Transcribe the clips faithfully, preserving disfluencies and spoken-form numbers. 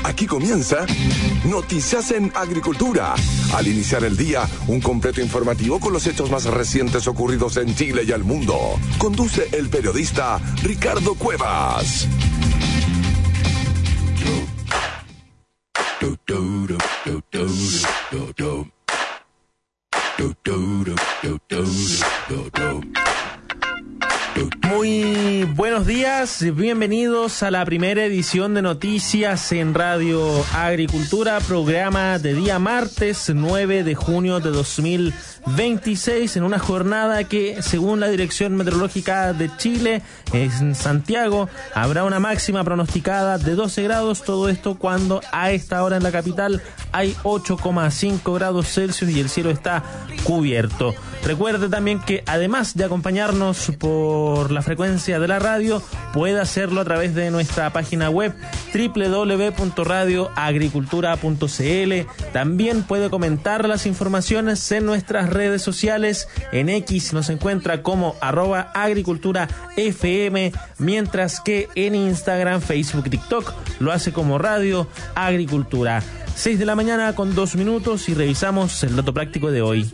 Aquí comienza Noticias en Agricultura. Al iniciar el día, un completo informativo con los hechos más recientes ocurridos en Chile y el mundo. Conduce el periodista Ricardo Cuevas. Muy buenos días, bienvenidos a la primera edición de Noticias en Radio Agricultura, programa de día martes nueve de junio de dos mil veintiséis, en una jornada que, según la Dirección Meteorológica de Chile, en Santiago, habrá una máxima pronosticada de doce grados, todo esto cuando a esta hora en la capital hay ocho coma cinco grados Celsius y el cielo está cubierto. Recuerde también que, además de acompañarnos por la frecuencia de la radio, puede hacerlo a través de nuestra página web doble u doble u doble u punto radio agricultura punto c l. También puede comentar las informaciones en nuestras redes sociales. En X nos encuentra como arroba agricultura fm, mientras que en Instagram, Facebook y TikTok lo hace como Radio Agricultura. seis de la mañana con dos minutos y revisamos el dato práctico de hoy.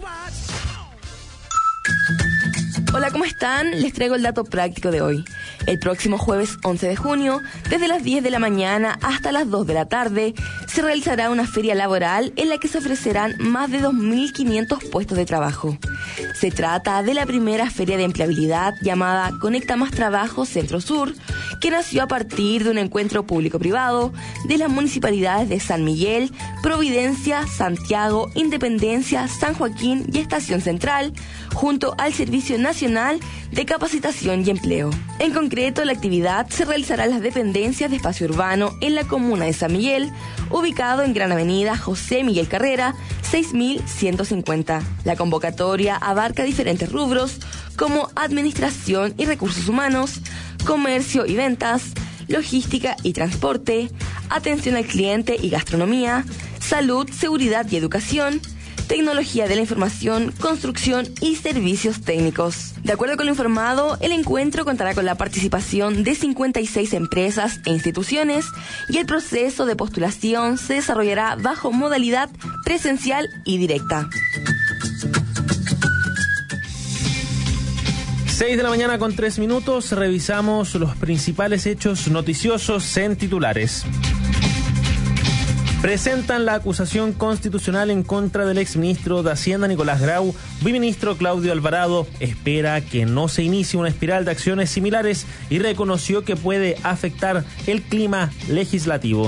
Hola, ¿cómo están? Les traigo el dato práctico de hoy. El próximo jueves once de junio, desde las diez de la mañana hasta las dos de la tarde, se realizará una feria laboral en la que se ofrecerán más de dos mil quinientos puestos de trabajo. Se trata de la primera feria de empleabilidad llamada Conecta Más Trabajo Centro Sur, que nació a partir de un encuentro público-privado de las municipalidades de San Miguel, Providencia, Santiago, Independencia, San Joaquín y Estación Central, junto al Servicio Nacional de Capacitación y Empleo. En concreto, la actividad se realizará en las dependencias de espacio urbano en la comuna de San Miguel, ubicado en Gran Avenida José Miguel Carrera, seis mil ciento cincuenta. La convocatoria abarca diferentes rubros como administración y recursos humanos, comercio y ventas, logística y transporte, atención al cliente y gastronomía, salud, seguridad y educación, tecnología de la información, construcción y servicios técnicos. De acuerdo con lo informado, el encuentro contará con la participación de cincuenta y seis empresas e instituciones y el proceso de postulación se desarrollará bajo modalidad presencial y directa. seis de la mañana con tres minutos, revisamos los principales hechos noticiosos en titulares. Presentan la acusación constitucional en contra del exministro de Hacienda Nicolás Grau. Viceministro Claudio Alvarado espera que no se inicie una espiral de acciones similares y reconoció que puede afectar el clima legislativo.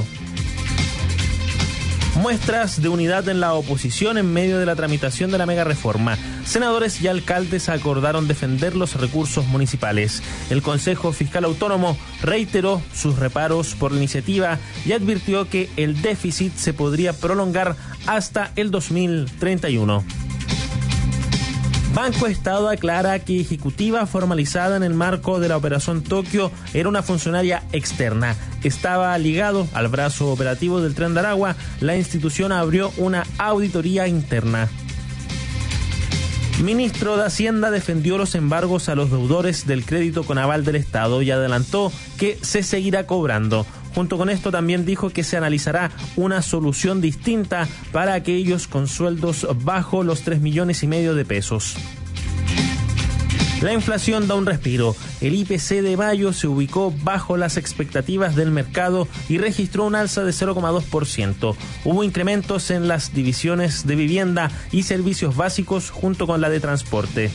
Muestras de unidad en la oposición en medio de la tramitación de la mega reforma. Senadores y alcaldes acordaron defender los recursos municipales. El Consejo Fiscal Autónomo reiteró sus reparos por la iniciativa y advirtió que el déficit se podría prolongar hasta el dos mil treinta y uno. Banco Estado aclara que ejecutiva formalizada en el marco de la Operación Tokio era una funcionaria externa. Estaba ligado al brazo operativo del Tren de Aragua. La institución abrió una auditoría interna. Ministro de Hacienda defendió los embargos a los deudores del crédito con aval del Estado y adelantó que se seguirá cobrando. Junto con esto también dijo que se analizará una solución distinta para aquellos con sueldos bajo los tres millones y medio de pesos. La inflación da un respiro. El I P C de mayo se ubicó bajo las expectativas del mercado y registró un alza de cero coma dos por ciento. Hubo incrementos en las divisiones de vivienda y servicios básicos junto con la de transporte.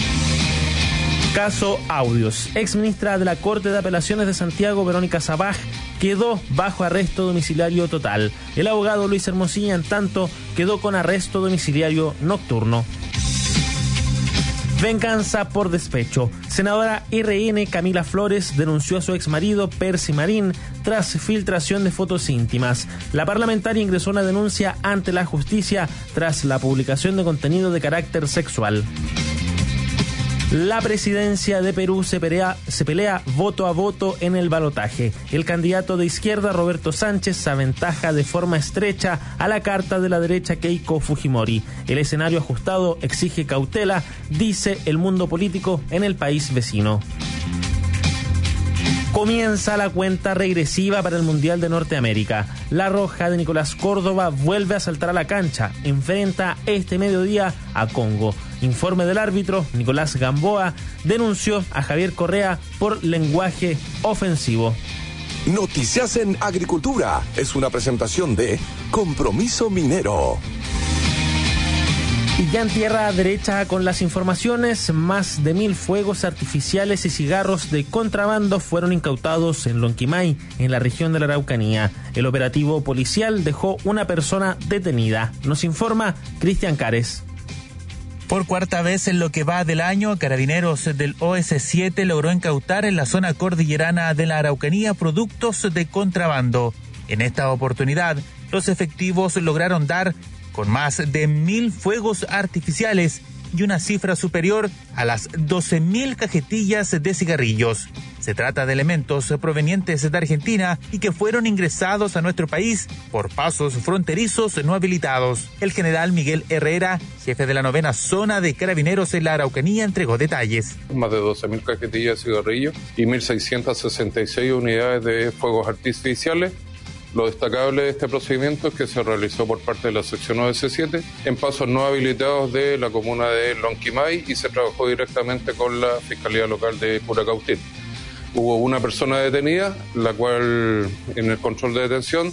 Caso Audios. Exministra de la Corte de Apelaciones de Santiago, Verónica Sabaj, quedó bajo arresto domiciliario total. El abogado Luis Hermosilla, en tanto, quedó con arresto domiciliario nocturno. Venganza por despecho. Senadora R N Camila Flores denunció a su exmarido Percy Marín tras filtración de fotos íntimas. La parlamentaria ingresó una denuncia ante la justicia tras la publicación de contenido de carácter sexual. La presidencia de Perú se pelea, se pelea voto a voto en el balotaje. El candidato de izquierda, Roberto Sánchez, se aventaja de forma estrecha a la carta de la derecha Keiko Fujimori. El escenario ajustado exige cautela, dice El Mundo Político, en el país vecino. Comienza la cuenta regresiva para el Mundial de Norteamérica. La Roja de Nicolás Córdoba vuelve a saltar a la cancha. Enfrenta este mediodía a Congo. Informe del árbitro, Nicolás Gamboa denunció a Javier Correa por lenguaje ofensivo. Noticias en Agricultura es una presentación de Compromiso Minero. Y ya en tierra derecha con las informaciones, más de mil fuegos artificiales y cigarros de contrabando fueron incautados en Lonquimay, en la región de la Araucanía. El operativo policial dejó una persona detenida. Nos informa Cristian Cares. Por cuarta vez en lo que va del año, Carabineros del O S siete logró incautar en la zona cordillerana de la Araucanía productos de contrabando. En esta oportunidad, los efectivos lograron dar con más de mil fuegos artificiales y una cifra superior a las doce mil cajetillas de cigarrillos. Se trata de elementos provenientes de Argentina y que fueron ingresados a nuestro país por pasos fronterizos no habilitados. El general Miguel Herrera, jefe de la novena zona de Carabineros en la Araucanía, entregó detalles. Más de doce mil cajetillas de cigarrillos y mil seiscientas sesenta y seis unidades de fuegos artificiales. Lo destacable de este procedimiento es que se realizó por parte de la sección O S siete en pasos no habilitados de la comuna de Lonquimay y se trabajó directamente con la Fiscalía Local de Curacautín. Hubo una persona detenida, la cual en el control de detención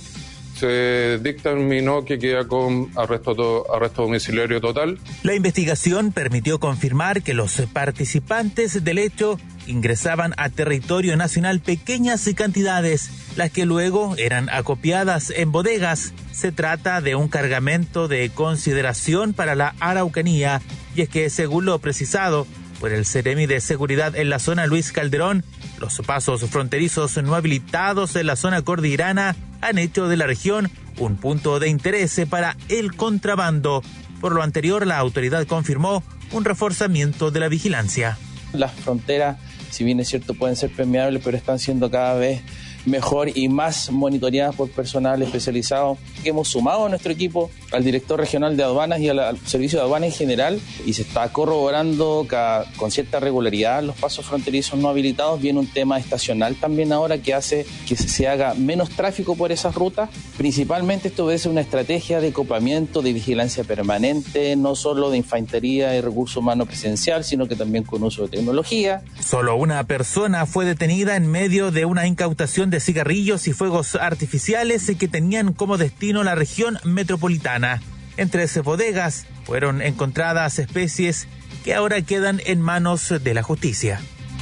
se dictaminó que queda con arresto, to- arresto domiciliario total. La investigación permitió confirmar que los participantes del hecho ingresaban a territorio nacional pequeñas cantidades, las que luego eran acopiadas en bodegas. Se trata de un cargamento de consideración para la Araucanía, y es que, según lo precisado por el Ceremi de Seguridad en la zona Luis Calderón, los pasos fronterizos no habilitados en la zona cordillerana han hecho de la región un punto de interés para el contrabando. Por lo anterior, la autoridad confirmó un reforzamiento de la vigilancia. Las fronteras, si bien es cierto, pueden ser permeables, pero están siendo cada vez mejor y más monitoreadas por personal especializado. Hemos sumado a nuestro equipo, al director regional de aduanas y al, al servicio de aduanas en general, y se está corroborando cada, con cierta regularidad los pasos fronterizos no habilitados. Viene un tema estacional también ahora que hace que se, se haga menos tráfico por esas rutas. Principalmente esto obedece a una estrategia de acoplamiento, de vigilancia permanente, no solo de infantería y recurso humano presencial, sino que también con uso de tecnología. Solo una persona fue detenida en medio de una incautación de cigarrillos y fuegos artificiales que tenían como destino la región metropolitana. En trece bodegas fueron encontradas especies que ahora quedan en manos de la justicia.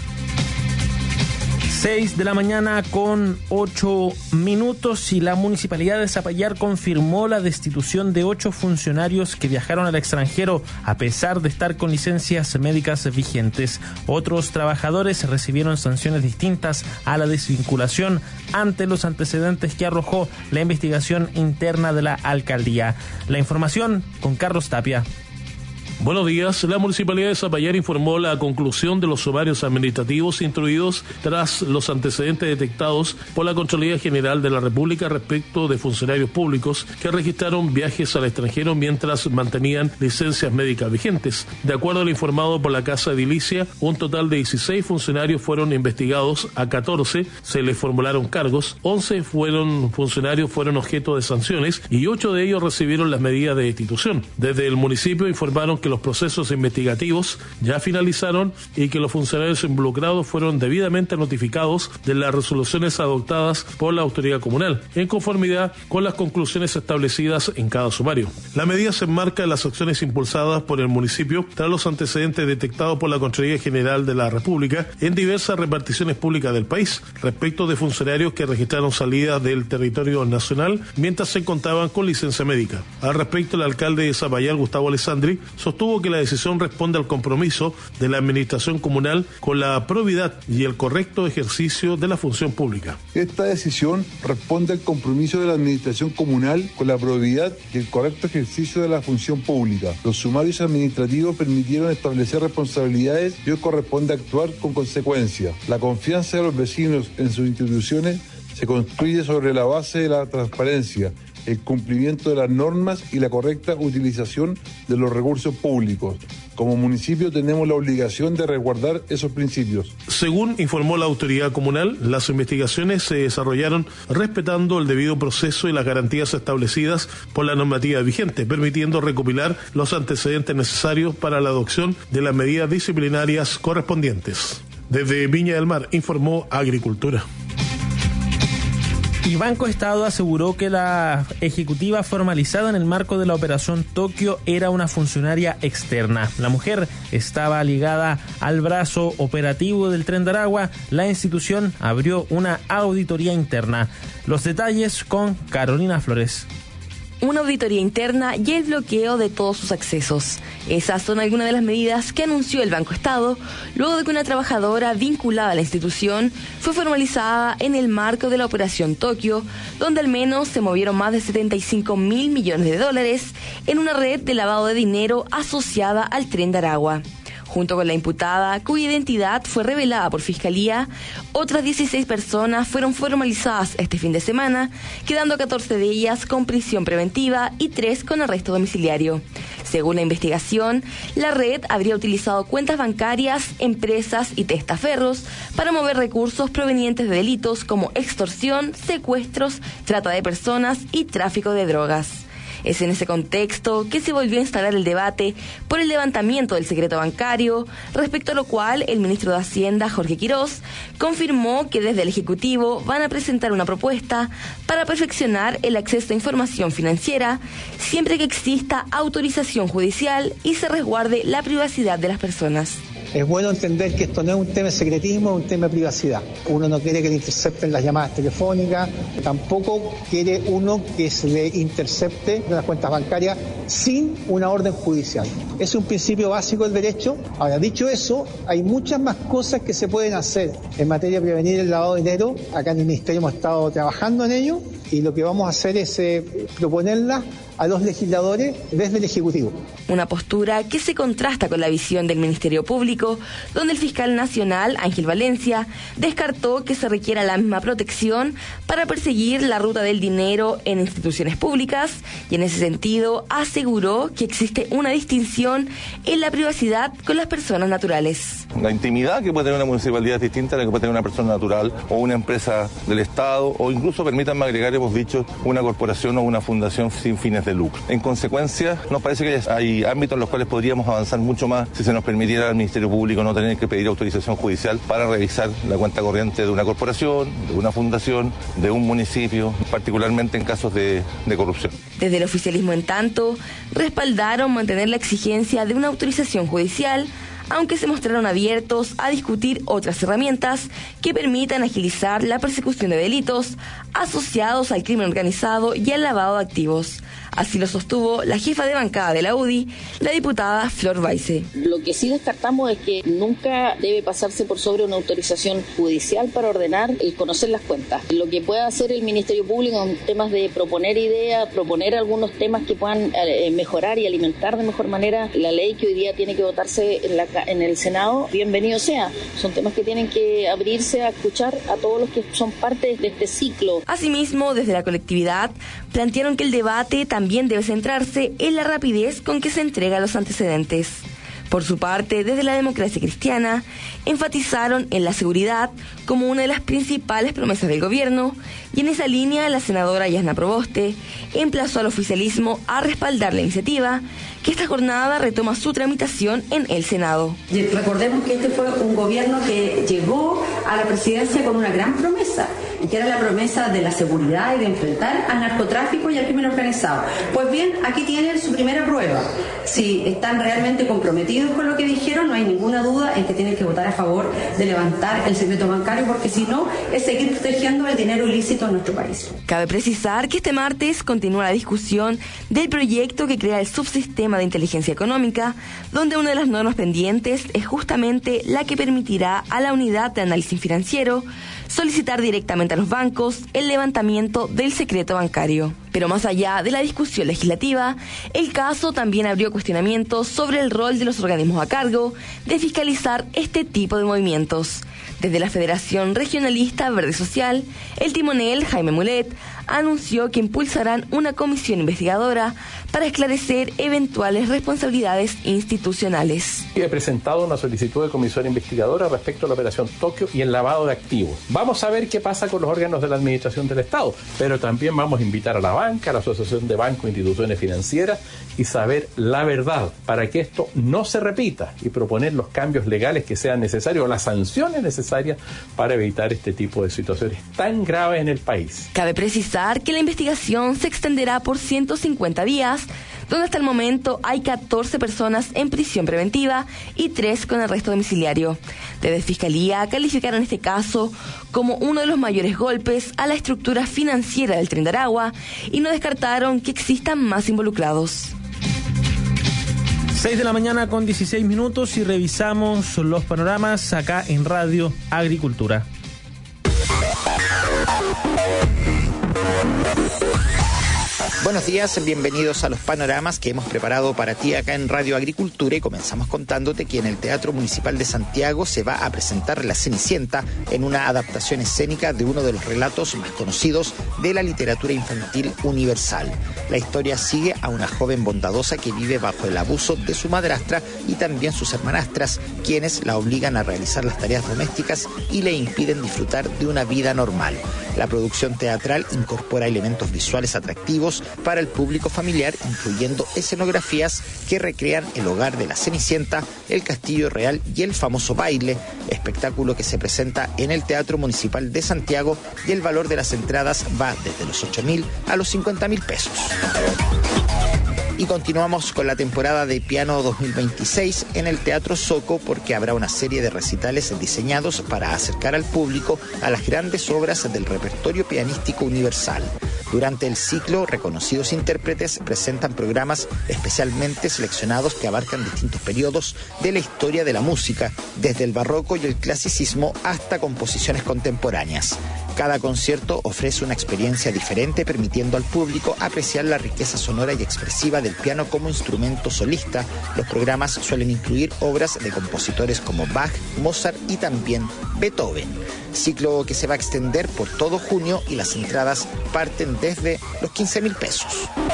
seis de la mañana con ocho minutos y la Municipalidad de Zapallar confirmó la destitución de ocho funcionarios que viajaron al extranjero a pesar de estar con licencias médicas vigentes. Otros trabajadores recibieron sanciones distintas a la desvinculación ante los antecedentes que arrojó la investigación interna de la alcaldía. La información con Carlos Tapia. Buenos días. La Municipalidad de Zapallar informó la conclusión de los sumarios administrativos instruidos tras los antecedentes detectados por la Contraloría General de la República respecto de funcionarios públicos que registraron viajes al extranjero mientras mantenían licencias médicas vigentes. De acuerdo a lo informado por la Casa Edilicia, un total de dieciséis funcionarios fueron investigados, a catorce se les formularon cargos, once fueron funcionarios fueron objeto de sanciones y ocho de ellos recibieron las medidas de destitución. Desde el municipio informaron que los procesos investigativos ya finalizaron y que los funcionarios involucrados fueron debidamente notificados de las resoluciones adoptadas por la autoridad comunal, en conformidad con las conclusiones establecidas en cada sumario. La medida se enmarca en las acciones impulsadas por el municipio tras los antecedentes detectados por la Contraloría General de la República en diversas reparticiones públicas del país, respecto de funcionarios que registraron salidas del territorio nacional mientras se contaban con licencia médica. Al respecto, el alcalde de Zapallar, Gustavo Alessandri, sostuvo que la decisión responde al compromiso de la administración comunal con la probidad y el correcto ejercicio de la función pública. Esta decisión responde al compromiso de la administración comunal con la probidad y el correcto ejercicio de la función pública. Los sumarios administrativos permitieron establecer responsabilidades y hoy corresponde actuar con consecuencia. La confianza de los vecinos en sus instituciones se construye sobre la base de la transparencia, el cumplimiento de las normas y la correcta utilización de los recursos públicos. Como municipio tenemos la obligación de resguardar esos principios. Según informó la autoridad comunal, las investigaciones se desarrollaron respetando el debido proceso y las garantías establecidas por la normativa vigente, permitiendo recopilar los antecedentes necesarios para la adopción de las medidas disciplinarias correspondientes. Desde Viña del Mar, informó Agricultura. Y Banco Estado aseguró que la ejecutiva formalizada en el marco de la Operación Tokio era una funcionaria externa. La mujer estaba ligada al brazo operativo del Tren de Aragua. La institución abrió una auditoría interna. Los detalles con Carolina Flores. Una auditoría interna y el bloqueo de todos sus accesos. Esas son algunas de las medidas que anunció el Banco Estado luego de que una trabajadora vinculada a la institución fue formalizada en el marco de la Operación Tokio, donde al menos se movieron más de setenta y cinco mil millones de dólares en una red de lavado de dinero asociada al Tren de Aragua. Junto con la imputada, cuya identidad fue revelada por Fiscalía, otras dieciséis personas fueron formalizadas este fin de semana, quedando catorce de ellas con prisión preventiva y tres con arresto domiciliario. Según la investigación, la red habría utilizado cuentas bancarias, empresas y testaferros para mover recursos provenientes de delitos como extorsión, secuestros, trata de personas y tráfico de drogas. Es en ese contexto que se volvió a instalar el debate por el levantamiento del secreto bancario, respecto a lo cual el ministro de Hacienda, Jorge Quirós, confirmó que desde el Ejecutivo van a presentar una propuesta para perfeccionar el acceso a información financiera, siempre que exista autorización judicial y se resguarde la privacidad de las personas. Es bueno entender que esto no es un tema de secretismo, es un tema de privacidad. Uno no quiere que le intercepten las llamadas telefónicas, tampoco quiere uno que se le intercepte las cuentas bancarias sin una orden judicial. Es un principio básico del derecho. Ahora, dicho eso, hay muchas más cosas que se pueden hacer en materia de prevenir el lavado de dinero. Acá en el Ministerio hemos estado trabajando en ello y lo que vamos a hacer es eh, proponerlas a los legisladores desde el Ejecutivo. Una postura que se contrasta con la visión del Ministerio Público, donde el fiscal nacional, Ángel Valencia, descartó que se requiera la misma protección para perseguir la ruta del dinero en instituciones públicas y en ese sentido aseguró que existe una distinción en la privacidad con las personas naturales. La intimidad que puede tener una municipalidad es distinta a la que puede tener una persona natural o una empresa del Estado o incluso, permítanme agregar, hemos dicho, una corporación o una fundación sin fines de lucro. En consecuencia, nos parece que hay ámbitos en los cuales podríamos avanzar mucho más si se nos permitiera al Ministerio Público no tener que pedir autorización judicial para revisar la cuenta corriente de una corporación, de una fundación, de un municipio, particularmente en casos de, de corrupción. Desde el oficialismo, en tanto, respaldaron mantener la exigencia de una autorización judicial, aunque se mostraron abiertos a discutir otras herramientas que permitan agilizar la persecución de delitos asociados al crimen organizado y al lavado de activos. Así lo sostuvo la jefa de bancada de la U D I, la diputada Flor Baise. Lo que sí descartamos es que nunca debe pasarse por sobre una autorización judicial para ordenar el conocer las cuentas. Lo que pueda hacer el Ministerio Público en temas de proponer ideas, proponer algunos temas que puedan eh, mejorar y alimentar de mejor manera la ley que hoy día tiene que votarse en, la, en el Senado, bienvenido sea. Son temas que tienen que abrirse a escuchar a todos los que son parte de este ciclo. Asimismo, desde la colectividad, plantearon que el debate también debe centrarse en la rapidez con que se entregan los antecedentes. Por su parte, desde la Democracia Cristiana, enfatizaron en la seguridad como una de las principales promesas del gobierno y en esa línea la senadora Yasna Proboste emplazó al oficialismo a respaldar la iniciativa, que esta jornada retoma su tramitación en el Senado. Recordemos que este fue un gobierno que llegó a la presidencia con una gran promesa, que era la promesa de la seguridad y de enfrentar al narcotráfico y al crimen organizado. Pues bien, aquí tienen su primera prueba. Si están realmente comprometidos con lo que dijeron, no hay ninguna duda en que tienen que votar a favor de levantar el secreto bancario, porque si no, es seguir protegiendo el dinero ilícito en nuestro país. Cabe precisar que este martes continúa la discusión del proyecto que crea el subsistema de inteligencia económica, donde una de las normas pendientes es justamente la que permitirá a la unidad de análisis financiero solicitar directamente a los bancos el levantamiento del secreto bancario. Pero más allá de la discusión legislativa, el caso también abrió cuestionamientos sobre el rol de los organismos a cargo de fiscalizar este tipo de movimientos. Desde la Federación Regionalista Verde Social, el timonel Jaime Mulet anunció que impulsarán una comisión investigadora para esclarecer eventuales responsabilidades institucionales. He presentado una solicitud de comisión investigadora respecto a la operación Tokio y el lavado de activos. Vamos a ver qué pasa con los órganos de la administración del Estado, pero también vamos a invitar a la banca, a la Asociación de Bancos e Instituciones Financieras y saber la verdad para que esto no se repita y proponer los cambios legales que sean necesarios o las sanciones necesarias para evitar este tipo de situaciones tan graves en el país. Cabe precisar que la investigación se extenderá por ciento cincuenta días, donde hasta el momento hay catorce personas en prisión preventiva y tres con arresto domiciliario. Desde Fiscalía calificaron este caso como uno de los mayores golpes a la estructura financiera del Tren de Aragua y no descartaron que existan más involucrados. seis de la mañana con dieciséis minutos y revisamos los panoramas acá en Radio Agricultura. Buenos días, bienvenidos a los panoramas que hemos preparado para ti acá en Radio Agricultura y comenzamos contándote que en el Teatro Municipal de Santiago se va a presentar La Cenicienta en una adaptación escénica de uno de los relatos más conocidos de la literatura infantil universal. La historia sigue a una joven bondadosa que vive bajo el abuso de su madrastra y también sus hermanastras, quienes la obligan a realizar las tareas domésticas y le impiden disfrutar de una vida normal. La producción teatral incorpora elementos visuales atractivos para el público familiar, incluyendo escenografías que recrean el hogar de la Cenicienta, el Castillo Real y el famoso baile, espectáculo que se presenta en el Teatro Municipal de Santiago y el valor de las entradas va desde los ocho mil a los cincuenta mil pesos. Y continuamos con la temporada de piano dos mil veintiséis en el Teatro Soco porque habrá una serie de recitales diseñados para acercar al público a las grandes obras del repertorio pianístico universal. Durante el ciclo, reconocidos intérpretes presentan programas especialmente seleccionados que abarcan distintos periodos de la historia de la música, desde el barroco y el clasicismo hasta composiciones contemporáneas. Cada concierto ofrece una experiencia diferente, permitiendo al público apreciar la riqueza sonora y expresiva del piano como instrumento solista. Los programas suelen incluir obras de compositores como Bach, Mozart y también Beethoven. Ciclo que se va a extender por todo junio y las entradas parten desde los quince mil pesos.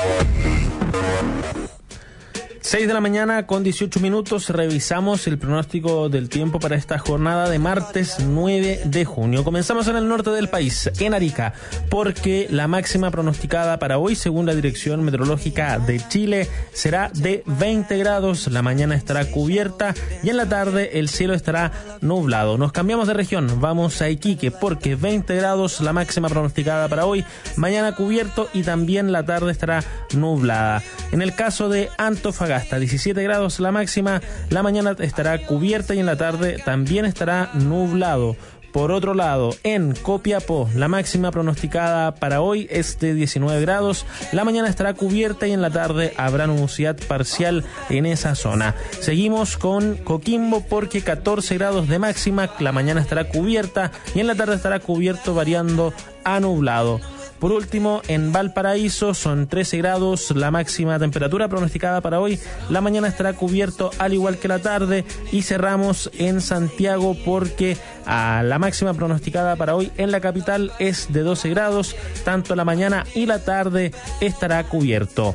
seis de la mañana con dieciocho minutos, revisamos el pronóstico del tiempo para esta jornada de martes nueve de junio. Comenzamos en el norte del país, en Arica, porque la máxima pronosticada para hoy, según la Dirección Meteorológica de Chile, será de veinte grados. La mañana estará cubierta y en la tarde el cielo estará nublado. Nos cambiamos de región, vamos a Iquique, porque veinte grados la máxima pronosticada para hoy, mañana cubierto y también la tarde estará nublada. En el caso de Antofagasta, diecisiete grados la máxima, la mañana estará cubierta y en la tarde también estará nublado. Por otro lado, en Copiapó, la máxima pronosticada para hoy es de diecinueve grados, la mañana estará cubierta y en la tarde habrá nubosidad parcial en esa zona. Seguimos con Coquimbo porque catorce grados de máxima, la mañana estará cubierta y en la tarde estará cubierto variando a nublado. Por último, en Valparaíso son trece grados la máxima temperatura pronosticada para hoy. La mañana estará cubierto al igual que la tarde. Y cerramos en Santiago porque a la máxima pronosticada para hoy en la capital es de doce grados. Tanto la mañana y la tarde estará cubierto.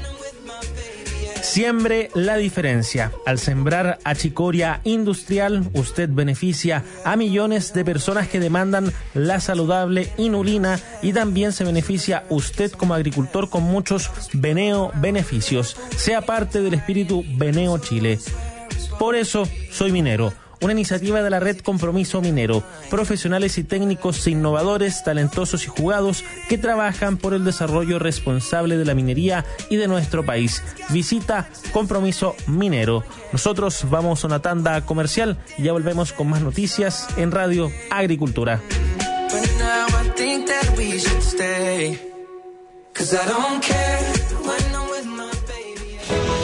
Siembre la diferencia. Al sembrar achicoria industrial, usted beneficia a millones de personas que demandan la saludable inulina y también se beneficia usted como agricultor con muchos Beneo beneficios. Sea parte del espíritu Beneo Chile. Por eso soy minero. Una iniciativa de la Red Compromiso Minero, profesionales y técnicos innovadores, talentosos y jugados que trabajan por el desarrollo responsable de la minería y de nuestro país. Visita Compromiso Minero. Nosotros vamos a una tanda comercial y ya volvemos con más noticias en Radio Agricultura.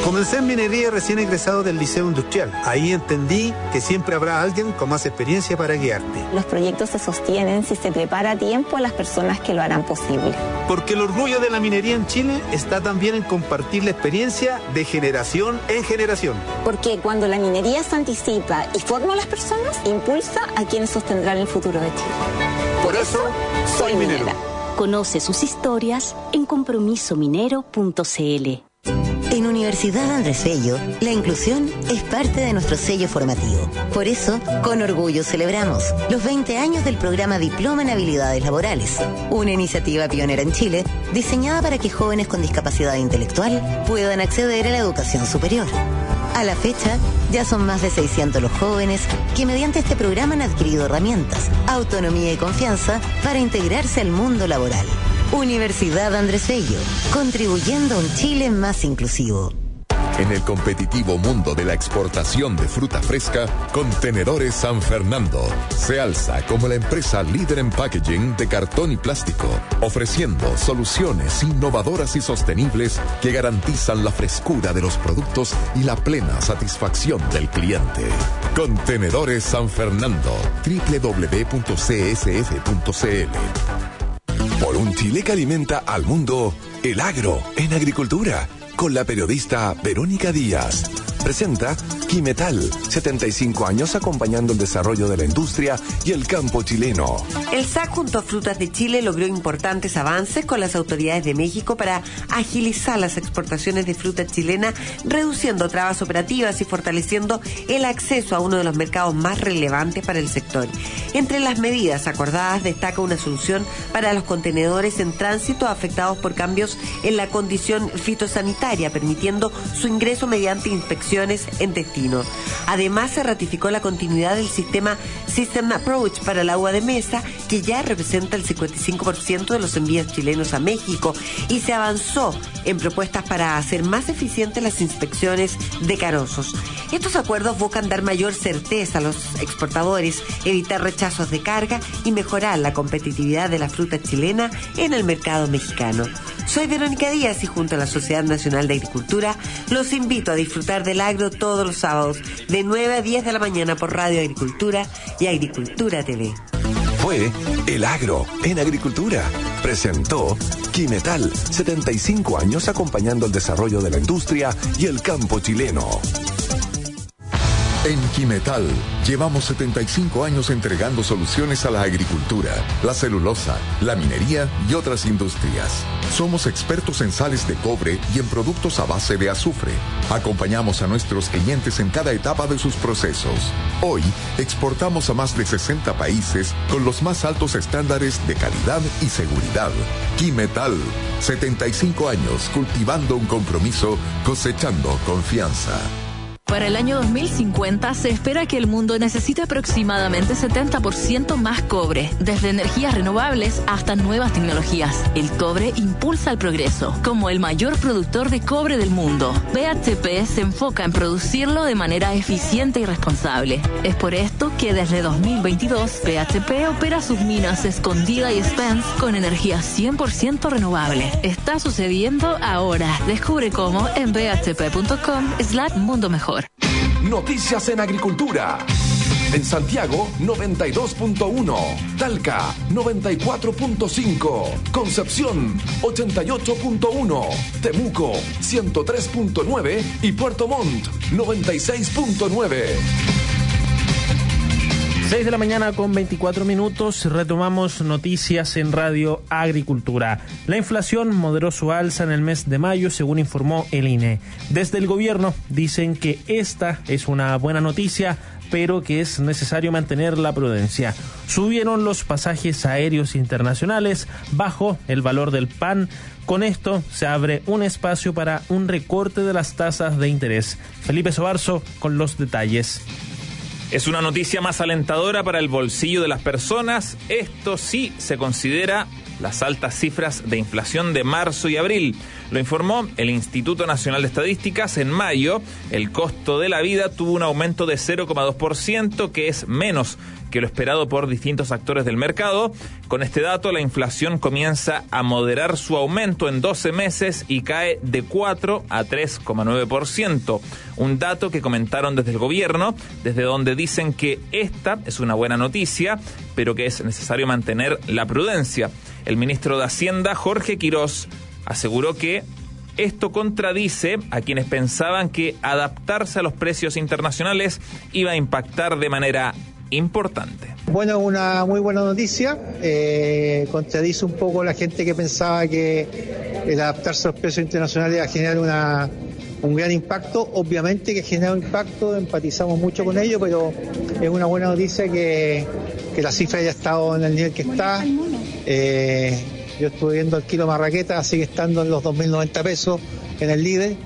Comencé en minería recién egresado del Liceo Industrial. Ahí entendí que siempre habrá alguien con más experiencia para guiarte. Los proyectos se sostienen si se prepara a tiempo a las personas que lo harán posible. Porque el orgullo de la minería en Chile está también en compartir la experiencia de generación en generación. Porque cuando la minería se anticipa y forma a las personas, impulsa a quienes sostendrán el futuro de Chile. Por eso, soy minera. Conoce sus historias en compromiso minero punto c l. En Universidad Andrés Bello, la inclusión es parte de nuestro sello formativo. Por eso, con orgullo celebramos los veinte años del programa Diploma en Habilidades Laborales, una iniciativa pionera en Chile diseñada para que jóvenes con discapacidad intelectual puedan acceder a la educación superior. A la fecha, ya son más de seiscientos los jóvenes que mediante este programa han adquirido herramientas, autonomía y confianza para integrarse al mundo laboral. Universidad Andrés Bello, contribuyendo a un Chile más inclusivo. En el competitivo mundo de la exportación de fruta fresca, Contenedores San Fernando se alza como la empresa líder en packaging de cartón y plástico, ofreciendo soluciones innovadoras y sostenibles que garantizan la frescura de los productos y la plena satisfacción del cliente. Contenedores San Fernando, doble u doble u doble u punto c s f punto c l. Por un Chile que alimenta al mundo, el agro en agricultura, con la periodista Verónica Díaz. Presenta Quimetal, setenta y cinco años acompañando el desarrollo de la industria y el campo chileno. El S A C junto a Frutas de Chile logró importantes avances con las autoridades de México para agilizar las exportaciones de fruta chilena, reduciendo trabas operativas y fortaleciendo el acceso a uno de los mercados más relevantes para el sector. Entre las medidas acordadas destaca una solución para los contenedores en tránsito afectados por cambios en la condición fitosanitaria, permitiendo su ingreso mediante inspecciones en destino. Además, se ratificó la continuidad del sistema System Approach para el agua de mesa, que ya representa el cincuenta y cinco por ciento de los envíos chilenos a México, y se avanzó en propuestas para hacer más eficientes las inspecciones de carozos. Estos acuerdos buscan dar mayor certeza a los exportadores, evitar rechazos de carga y mejorar la competitividad de la fruta chilena en el mercado mexicano. Soy Verónica Díaz y junto a la Sociedad Nacional de Agricultura los invito a disfrutar del agro todos los sábados de nueve a diez de la mañana por Radio Agricultura y Agricultura T V. Fue El Agro en Agricultura. Presentó Quimetal, setenta y cinco años acompañando el desarrollo de la industria y el campo chileno. En Quimetal llevamos setenta y cinco años entregando soluciones a la agricultura, la celulosa, la minería y otras industrias. Somos expertos en sales de cobre y en productos a base de azufre. Acompañamos a nuestros clientes en cada etapa de sus procesos. Hoy exportamos a más de sesenta países con los más altos estándares de calidad y seguridad. Quimetal, setenta y cinco años cultivando un compromiso, cosechando confianza. Para el año dos mil cincuenta se espera que el mundo necesite aproximadamente setenta por ciento más cobre, desde energías renovables hasta nuevas tecnologías. El cobre impulsa el progreso. Como el mayor productor de cobre del mundo, B H P se enfoca en producirlo de manera eficiente y responsable. Es por esto que desde dos mil veintidós, B H P opera sus minas Escondida y Spence con energía cien por ciento renovable. Está sucediendo ahora. Descubre cómo en b h p punto com slash mundo mejor. Noticias en Agricultura. En Santiago, noventa y dos punto uno. Talca, noventa y cuatro punto cinco. Concepción, ochenta y ocho punto uno. Temuco, ciento tres punto nueve. Y Puerto Montt, noventa y seis punto nueve. seis de la mañana con veinticuatro minutos, retomamos noticias en Radio Agricultura. La inflación moderó su alza en el mes de mayo, según informó el I N E. Desde el gobierno dicen que esta es una buena noticia, pero que es necesario mantener la prudencia. Subieron los pasajes aéreos internacionales, bajó el valor del pan. Con esto se abre un espacio para un recorte de las tasas de interés. Felipe Sobarzo con los detalles. Es una noticia más alentadora para el bolsillo de las personas. Esto sí se considera las altas cifras de inflación de marzo y abril. Lo informó el Instituto Nacional de Estadísticas. En mayo, el costo de la vida tuvo un aumento de cero coma dos por ciento, que es menos que lo esperado por distintos actores del mercado. Con este dato, la inflación comienza a moderar su aumento en doce meses y cae de cuatro a tres coma nueve por ciento. Un dato que comentaron desde el gobierno, desde donde dicen que esta es una buena noticia, pero que es necesario mantener la prudencia. El ministro de Hacienda, Jorge Quirós, aseguró que esto contradice a quienes pensaban que adaptarse a los precios internacionales iba a impactar de manera importante. Bueno, una muy buena noticia. Eh, contradice un poco a la gente que pensaba que el adaptarse a los precios internacionales iba a generar una, un gran impacto. Obviamente que genera un impacto, empatizamos mucho con ello, pero es una buena noticia que, que la cifra haya estado en el nivel que está. Eh, Yo estuve viendo el kilo marraqueta, sigue estando en los dos mil noventa pesos en el líder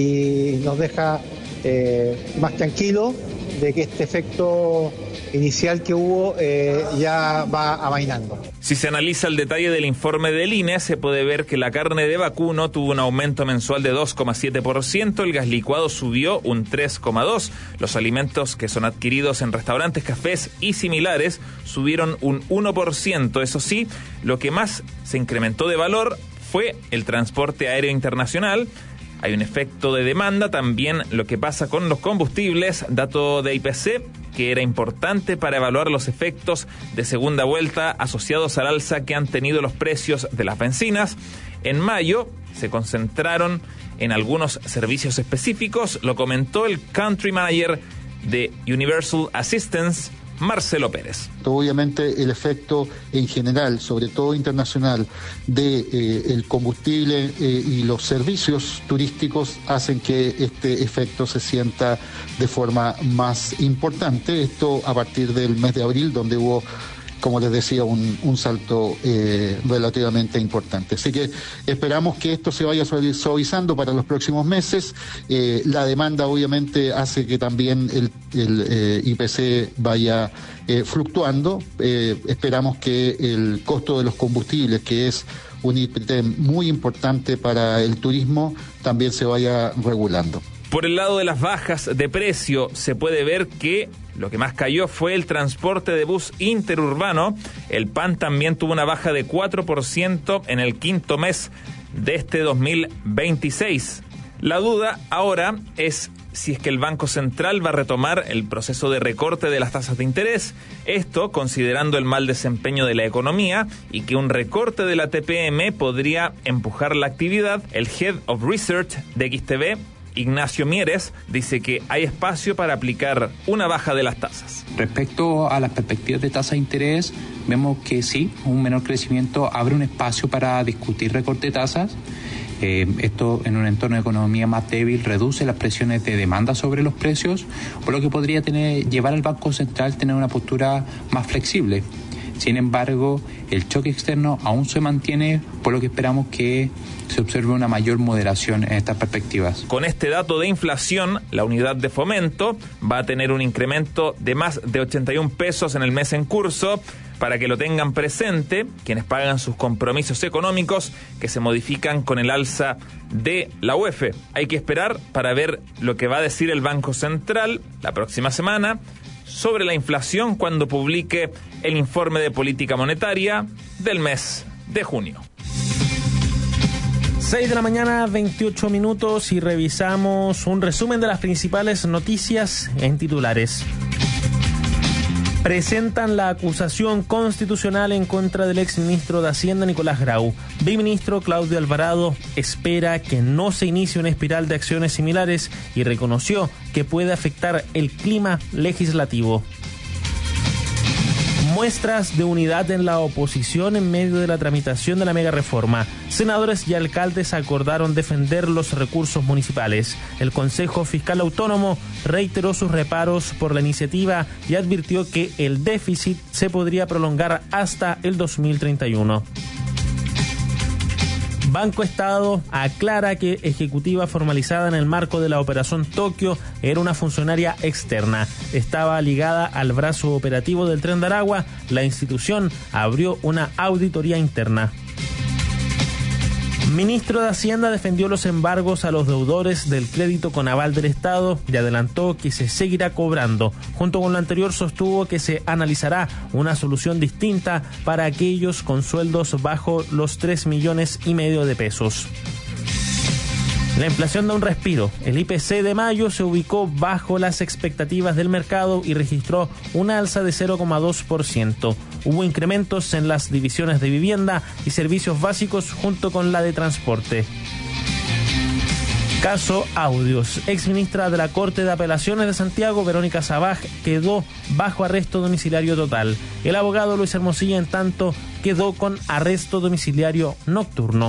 y nos deja eh, más tranquilo de que este efecto inicial que hubo eh, ya va amainando. Si se analiza el detalle del informe del I N E, se puede ver que la carne de vacuno tuvo un aumento mensual de dos coma siete por ciento, el gas licuado subió un tres coma dos por ciento, los alimentos que son adquiridos en restaurantes, cafés y similares subieron un uno por ciento. Eso sí, lo que más se incrementó de valor fue el transporte aéreo internacional. Hay un efecto de demanda, también lo que pasa con los combustibles, dato de I P C, que era importante para evaluar los efectos de segunda vuelta asociados al alza que han tenido los precios de las bencinas. En mayo se concentraron en algunos servicios específicos, lo comentó el country manager de Universal Assistance, Marcelo Pérez. Obviamente el efecto en general, sobre todo internacional, de eh, el combustible eh, y los servicios turísticos hacen que este efecto se sienta de forma más importante. Esto a partir del mes de abril, donde hubo, como les decía, un, un salto eh, relativamente importante. Así que esperamos que esto se vaya suavizando para los próximos meses. Eh, la demanda obviamente hace que también el, el eh, I P C vaya eh, fluctuando. Eh, esperamos que el costo de los combustibles, que es un ítem muy importante para el turismo, también se vaya regulando. Por el lado de las bajas de precio, se puede ver que lo que más cayó fue el transporte de bus interurbano. El P A N también tuvo una baja de cuatro por ciento en el quinto mes de este dos mil veintiséis. La duda ahora es si es que el Banco Central va a retomar el proceso de recorte de las tasas de interés, esto considerando el mal desempeño de la economía y que un recorte de la T P M podría empujar la actividad. El Head of Research de X T V, Ignacio Mieres, dice que hay espacio para aplicar una baja de las tasas. Respecto a las perspectivas de tasa de interés, vemos que sí, un menor crecimiento abre un espacio para discutir recorte de tasas. Eh, esto en un entorno de economía más débil reduce las presiones de demanda sobre los precios, por lo que podría tener, llevar al Banco Central a tener una postura más flexible. Sin embargo, el choque externo aún se mantiene, por lo que esperamos que se observe una mayor moderación en estas perspectivas. Con este dato de inflación, la unidad de fomento va a tener un incremento de más de ochenta y un pesos en el mes en curso, para que lo tengan presente quienes pagan sus compromisos económicos que se modifican con el alza de la U E F. Hay que esperar para ver lo que va a decir el Banco Central la próxima semana sobre la inflación cuando publique el informe de política monetaria del mes de junio. seis de la mañana, veintiocho minutos, y revisamos un resumen de las principales noticias en titulares. Presentan la acusación constitucional en contra del exministro de Hacienda, Nicolás Grau. Viceministro Claudio Alvarado espera que no se inicie una espiral de acciones similares y reconoció que puede afectar el clima legislativo. Muestras de unidad en la oposición en medio de la tramitación de la mega reforma. Senadores y alcaldes acordaron defender los recursos municipales. El Consejo Fiscal Autónomo reiteró sus reparos por la iniciativa y advirtió que el déficit se podría prolongar hasta el dos mil treinta y uno. Banco Estado aclara que ejecutiva formalizada en el marco de la Operación Tokio era una funcionaria externa. Estaba ligada al brazo operativo del Tren de Aragua. La institución abrió una auditoría interna. Ministro de Hacienda defendió los embargos a los deudores del crédito con aval del Estado y adelantó que se seguirá cobrando. Junto con lo anterior, sostuvo que se analizará una solución distinta para aquellos con sueldos bajo los tres millones y medio de pesos. La inflación da un respiro. El I P C de mayo se ubicó bajo las expectativas del mercado y registró una alza de cero coma dos por ciento. Hubo incrementos en las divisiones de vivienda y servicios básicos junto con la de transporte. Caso Audios. Exministra de la Corte de Apelaciones de Santiago, Verónica Sabaj, quedó bajo arresto domiciliario total. El abogado Luis Hermosilla, en tanto, quedó con arresto domiciliario nocturno.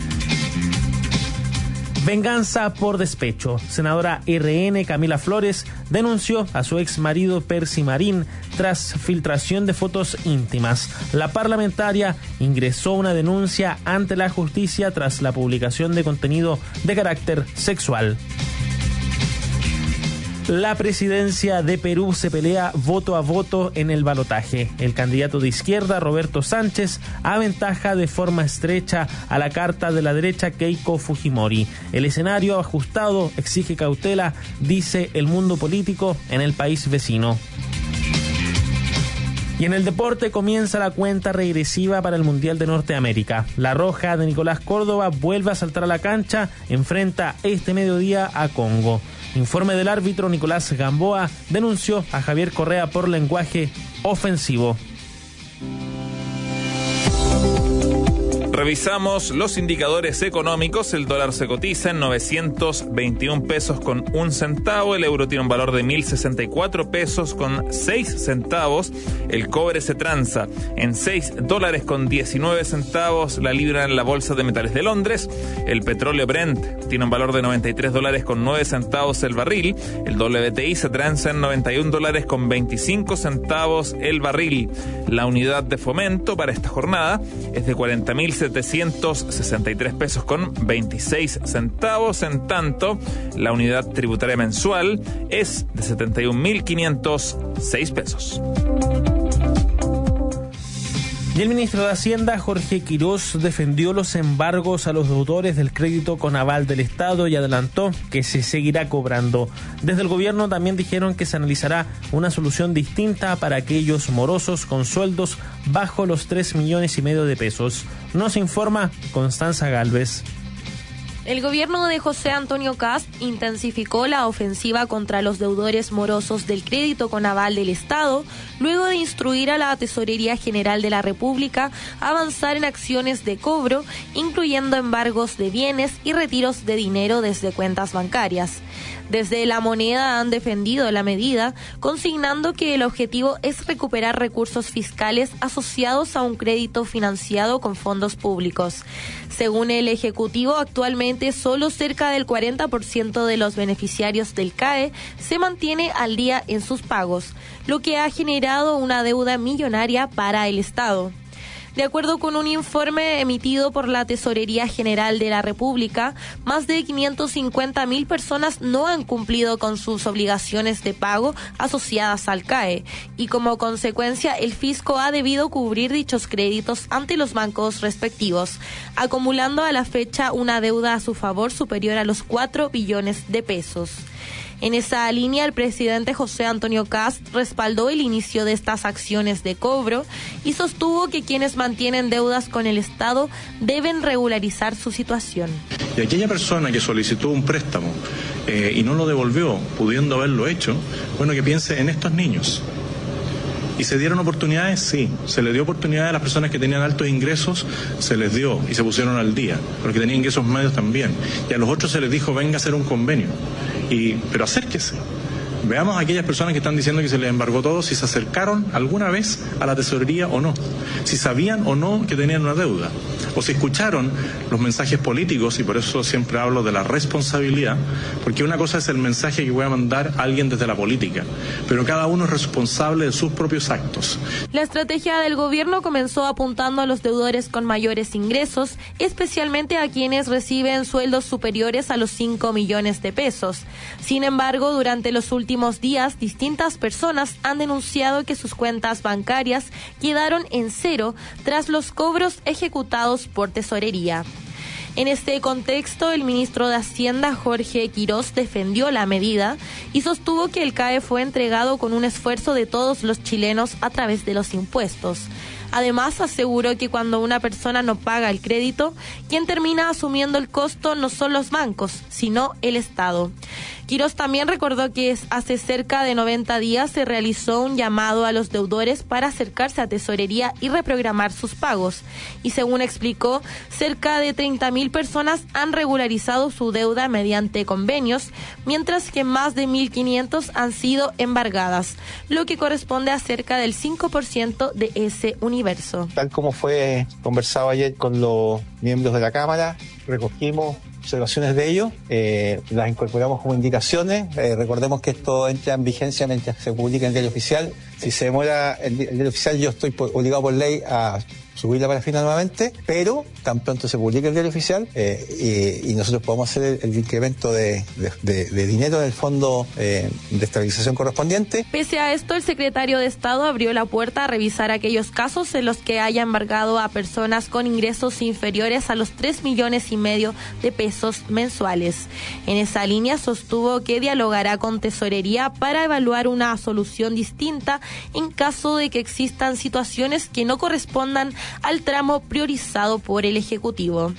Venganza por despecho. Senadora R N Camila Flores denunció a su ex marido Percy Marín tras filtración de fotos íntimas. La parlamentaria ingresó una denuncia ante la justicia tras la publicación de contenido de carácter sexual. La presidencia de Perú se pelea voto a voto en el balotaje. El candidato de izquierda, Roberto Sánchez, aventaja de forma estrecha a la carta de la derecha Keiko Fujimori. El escenario ajustado exige cautela, dice el mundo político en el país vecino. Y en el deporte comienza la cuenta regresiva para el Mundial de Norteamérica. La Roja de Nicolás Córdoba vuelve a saltar a la cancha, enfrenta este mediodía a Congo. Informe del árbitro Nicolás Gamboa denunció a Javier Correa por lenguaje ofensivo. Revisamos los indicadores económicos. El dólar se cotiza en novecientos veintiún pesos con un centavo. El euro tiene un valor de mil sesenta y cuatro pesos con seis centavos. El cobre se transa en seis dólares con diecinueve centavos. La libra en la bolsa de metales de Londres. El petróleo Brent tiene un valor de noventa y tres dólares con nueve centavos el barril. El W T I se transa en noventa y un dólares con veinticinco centavos el barril. La unidad de fomento para esta jornada es de cuarenta mil setecientos sesenta y tres pesos con veintiséis centavos. En tanto, la unidad tributaria mensual es de setenta y un mil quinientos seis pesos. Y el ministro de Hacienda, Jorge Quirós, defendió los embargos a los deudores del crédito con aval del Estado y adelantó que se seguirá cobrando. Desde el gobierno también dijeron que se analizará una solución distinta para aquellos morosos con sueldos bajo los tres millones y medio de pesos. Nos informa Constanza Galvez. El gobierno de José Antonio Kast intensificó la ofensiva contra los deudores morosos del crédito con aval del Estado, luego de instruir a la Tesorería General de la República a avanzar en acciones de cobro, incluyendo embargos de bienes y retiros de dinero desde cuentas bancarias. Desde La Moneda han defendido la medida, consignando que el objetivo es recuperar recursos fiscales asociados a un crédito financiado con fondos públicos. Según el Ejecutivo, actualmente solo cerca del cuarenta por ciento de los beneficiarios del C A E se mantiene al día en sus pagos, lo que ha generado una deuda millonaria para el Estado. De acuerdo con un informe emitido por la Tesorería General de la República, más de quinientas cincuenta mil personas no han cumplido con sus obligaciones de pago asociadas al C A E y como consecuencia el fisco ha debido cubrir dichos créditos ante los bancos respectivos, acumulando a la fecha una deuda a su favor superior a los cuatro billones de pesos. En esa línea, el presidente José Antonio Kast respaldó el inicio de estas acciones de cobro y sostuvo que quienes mantienen deudas con el Estado deben regularizar su situación. Y aquella persona que solicitó un préstamo eh, y no lo devolvió, pudiendo haberlo hecho, bueno, que piense en estos niños. ¿Y se dieron oportunidades? Sí. ¿Se le dio oportunidades a las personas que tenían altos ingresos? Se les dio y se pusieron al día, porque tenían ingresos medios también. Y a los otros se les dijo, venga a hacer un convenio. Y, pero acérquese. Veamos a aquellas personas que están diciendo que se les embargó todo, si se acercaron alguna vez a la tesorería o no, si sabían o no que tenían una deuda, o si escucharon los mensajes políticos, y por eso siempre hablo de la responsabilidad, porque una cosa es el mensaje que voy a mandar a alguien desde la política, pero cada uno es responsable de sus propios actos. La estrategia del gobierno comenzó apuntando a los deudores con mayores ingresos, especialmente a quienes reciben sueldos superiores a los cinco millones de pesos. Sin embargo, durante los últimos días, distintas personas han denunciado que sus cuentas bancarias quedaron en cero tras los cobros ejecutados por tesorería. En este contexto, el ministro de Hacienda, Jorge Quirós, defendió la medida y sostuvo que el C A E fue entregado con un esfuerzo de todos los chilenos a través de los impuestos. Además, aseguró que cuando una persona no paga el crédito, quien termina asumiendo el costo no son los bancos, sino el Estado. Quirós también recordó que hace cerca de noventa días se realizó un llamado a los deudores para acercarse a Tesorería y reprogramar sus pagos. Y según explicó, cerca de treinta mil personas han regularizado su deuda mediante convenios, mientras que más de mil quinientos han sido embargadas, lo que corresponde a cerca del cinco por ciento de ese universo. Tal como fue conversado ayer con los miembros de la Cámara, recogimos observaciones de ellos, eh, las incorporamos como indicaciones. Eh, recordemos que esto entra en vigencia mientras se publica en el diario oficial. Si se demora el, el diario oficial, yo estoy por, obligado por ley a subir la parafina nuevamente, pero tan pronto se publique el diario oficial eh, y, y nosotros podemos hacer el, el incremento de, de, de, de dinero del fondo eh, de estabilización correspondiente. Pese a esto, el secretario de Estado abrió la puerta a revisar aquellos casos en los que haya embargado a personas con ingresos inferiores a los tres millones y medio de pesos mensuales. En esa línea sostuvo que dialogará con Tesorería para evaluar una solución distinta en caso de que existan situaciones que no correspondan al tramo priorizado por el Ejecutivo.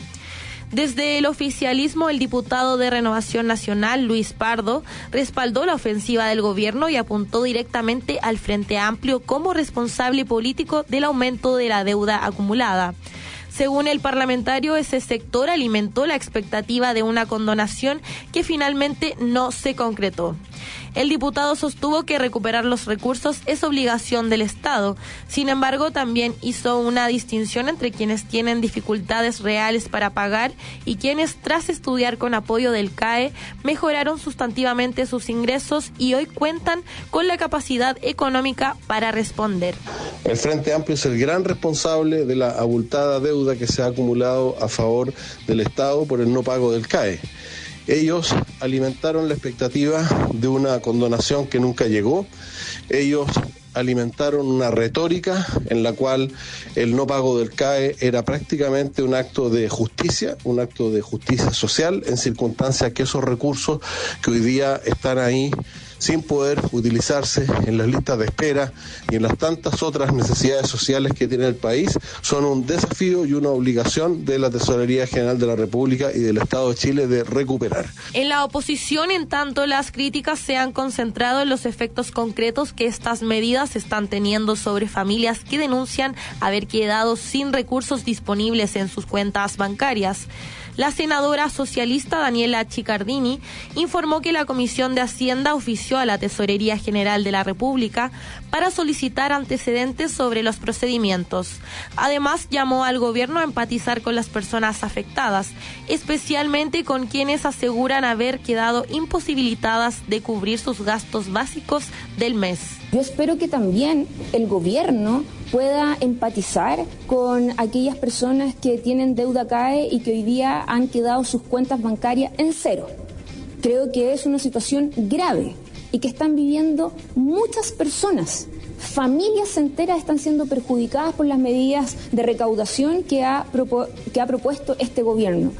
Desde el oficialismo, el diputado de Renovación Nacional, Luis Pardo, respaldó la ofensiva del gobierno y apuntó directamente al Frente Amplio como responsable político del aumento de la deuda acumulada. Según el parlamentario, ese sector alimentó la expectativa de una condonación que finalmente no se concretó. El diputado sostuvo que recuperar los recursos es obligación del Estado. Sin embargo, también hizo una distinción entre quienes tienen dificultades reales para pagar y quienes, tras estudiar con apoyo del C A E, mejoraron sustantivamente sus ingresos y hoy cuentan con la capacidad económica para responder. El Frente Amplio es el gran responsable de la abultada deuda que se ha acumulado a favor del Estado por el no pago del C A E. Ellos alimentaron la expectativa de una condonación que nunca llegó. Ellos alimentaron una retórica en la cual el no pago del C A E era prácticamente un acto de justicia, un acto de justicia social, en circunstancias que esos recursos que hoy día están ahí sin poder utilizarse en las listas de espera y en las tantas otras necesidades sociales que tiene el país, son un desafío y una obligación de la Tesorería General de la República y del Estado de Chile de recuperar. En la oposición, en tanto, las críticas se han concentrado en los efectos concretos que estas medidas están teniendo sobre familias que denuncian haber quedado sin recursos disponibles en sus cuentas bancarias. La senadora socialista Daniela Chiccardini informó que la Comisión de Hacienda ofició a la Tesorería General de la República para solicitar antecedentes sobre los procedimientos. Además, llamó al gobierno a empatizar con las personas afectadas, especialmente con quienes aseguran haber quedado imposibilitadas de cubrir sus gastos básicos del mes. Yo espero que también el gobierno pueda empatizar con aquellas personas que tienen deuda C A E y que hoy día han quedado sus cuentas bancarias en cero. Creo que es una situación grave y que están viviendo muchas personas. Familias enteras están siendo perjudicadas por las medidas de recaudación que ha, propu- que ha propuesto este gobierno.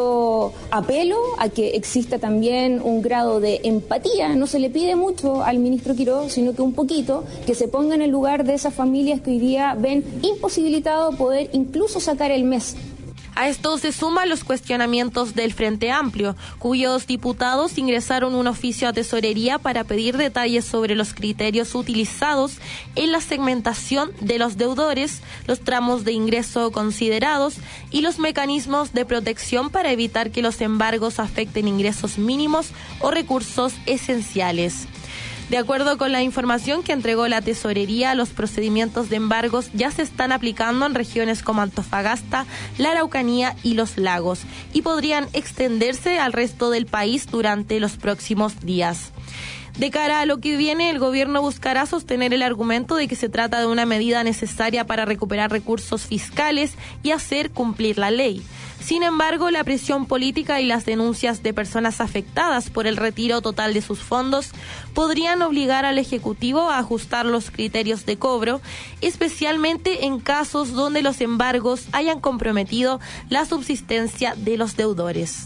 Yo apelo a que exista también un grado de empatía. No se le pide mucho al ministro Quirós, sino que un poquito, que se ponga en el lugar de esas familias que hoy día ven imposibilitado poder incluso sacar el mes. A esto se suman los cuestionamientos del Frente Amplio, cuyos diputados ingresaron un oficio a Tesorería para pedir detalles sobre los criterios utilizados en la segmentación de los deudores, los tramos de ingreso considerados y los mecanismos de protección para evitar que los embargos afecten ingresos mínimos o recursos esenciales. De acuerdo con la información que entregó la Tesorería, los procedimientos de embargos ya se están aplicando en regiones como Antofagasta, la Araucanía y los Lagos y podrían extenderse al resto del país durante los próximos días. De cara a lo que viene, el gobierno buscará sostener el argumento de que se trata de una medida necesaria para recuperar recursos fiscales y hacer cumplir la ley. Sin embargo, la presión política y las denuncias de personas afectadas por el retiro total de sus fondos podrían obligar al Ejecutivo a ajustar los criterios de cobro, especialmente en casos donde los embargos hayan comprometido la subsistencia de los deudores.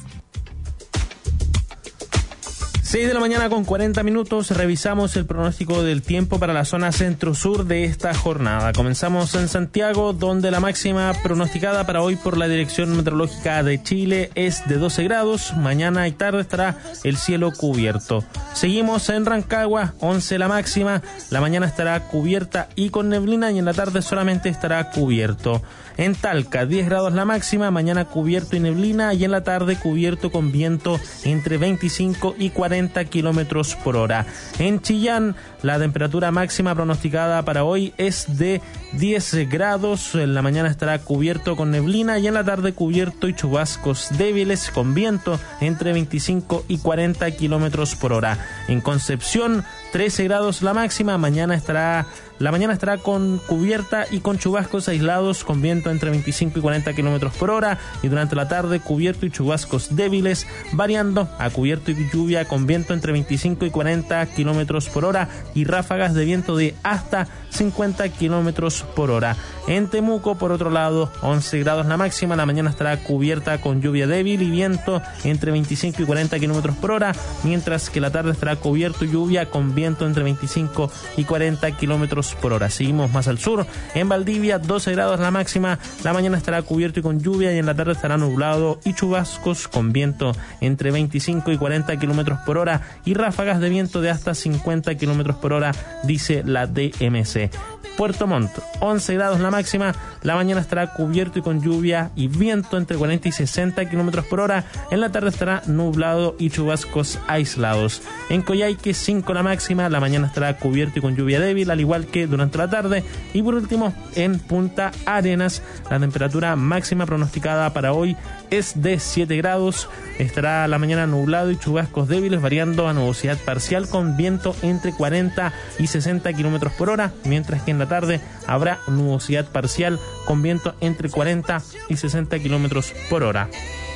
seis de la mañana con cuarenta minutos, revisamos el pronóstico del tiempo para la zona centro-sur de esta jornada. Comenzamos en Santiago, donde la máxima pronosticada para hoy por la Dirección Meteorológica de Chile es de doce grados. Mañana y tarde estará el cielo cubierto. Seguimos en Rancagua, once la máxima. La mañana estará cubierta y con neblina, y en la tarde solamente estará cubierto. En Talca, diez grados la máxima, mañana cubierto y neblina, y en la tarde cubierto con viento entre veinticinco y cuarenta kilómetros por hora. En Chillán, la temperatura máxima pronosticada para hoy es de diez grados, en la mañana estará cubierto con neblina, y en la tarde cubierto y chubascos débiles con viento entre veinticinco y cuarenta kilómetros por hora. En Concepción, trece grados la máxima, mañana estará La mañana estará con cubierta y con chubascos aislados con viento entre veinticinco y cuarenta kilómetros por hora, y durante la tarde cubierto y chubascos débiles, variando a cubierto y lluvia con viento entre veinticinco y cuarenta kilómetros por hora y ráfagas de viento de hasta cincuenta kilómetros por hora. En Temuco, por otro lado, once grados la máxima, la mañana estará cubierta con lluvia débil y viento entre veinticinco y cuarenta kilómetros por hora, mientras que la tarde estará cubierto y lluvia con viento entre veinticinco y cuarenta kilómetros por hora. Seguimos más al sur, en Valdivia, doce grados la máxima, la mañana estará cubierto y con lluvia, y en la tarde estará nublado y chubascos con viento entre veinticinco y cuarenta kilómetros por hora y ráfagas de viento de hasta cincuenta kilómetros por hora, dice la D M C. Puerto Montt, once grados la máxima, la mañana estará cubierto y con lluvia y viento entre cuarenta y sesenta kilómetros por hora, en la tarde estará nublado y chubascos aislados. En Coyhaique, cinco la máxima, la mañana estará cubierto y con lluvia débil, al igual que durante la tarde. Y por último, en Punta Arenas, la temperatura máxima pronosticada para hoy es de siete grados, estará la mañana nublado y chubascos débiles, variando a nubosidad parcial con viento entre cuarenta y sesenta kilómetros por hora, mientras que en la tarde habrá nubosidad parcial con viento entre cuarenta y sesenta kilómetros por hora.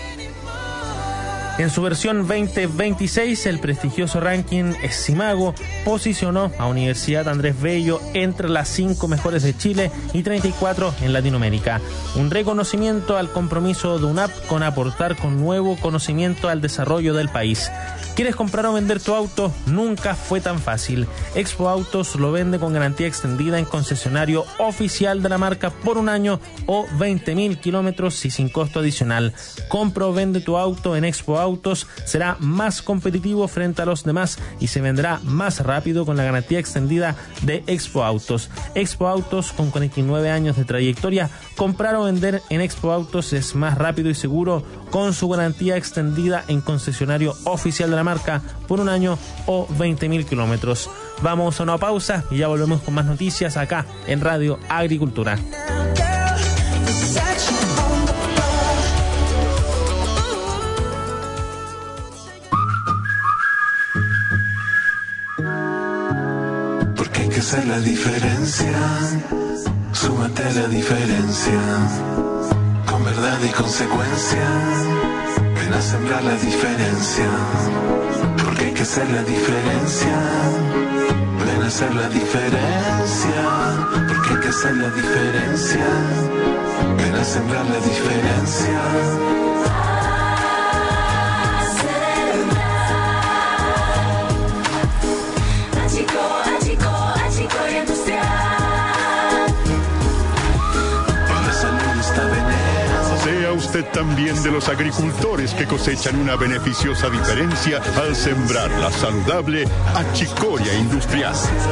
En su versión veinte veintiséis, el prestigioso ranking Simago posicionó a Universidad Andrés Bello entre las cinco mejores de Chile y treinta y cuatro en Latinoamérica. Un reconocimiento al compromiso de U N A P con aportar con nuevo conocimiento al desarrollo del país. ¿Quieres comprar o vender tu auto? Nunca fue tan fácil. Expo Autos lo vende con garantía extendida en concesionario oficial de la marca por un año o veinte mil kilómetros y sin costo adicional. Compra o vende tu auto en Expo Autos, será más competitivo frente a los demás y se venderá más rápido con la garantía extendida de Expo Autos. Expo Autos, con cuarenta y nueve años de trayectoria, comprar o vender en Expo Autos es más rápido y seguro con su garantía extendida en concesionario oficial de la marca por un año o veinte mil kilómetros. Vamos a una pausa y ya volvemos con más noticias acá en Radio Agricultura. Porque hay que hacer la diferencia, súmate a la diferencia, con verdad y consecuencia. Ven a sembrar la diferencia, porque hay que hacer la diferencia. Ven a hacer la diferencia, porque hay que hacer la diferencia. Ven a sembrar la diferencia. Sea usted también de los agricultores que cosechan una beneficiosa diferencia al sembrar la saludable achicoria industrial.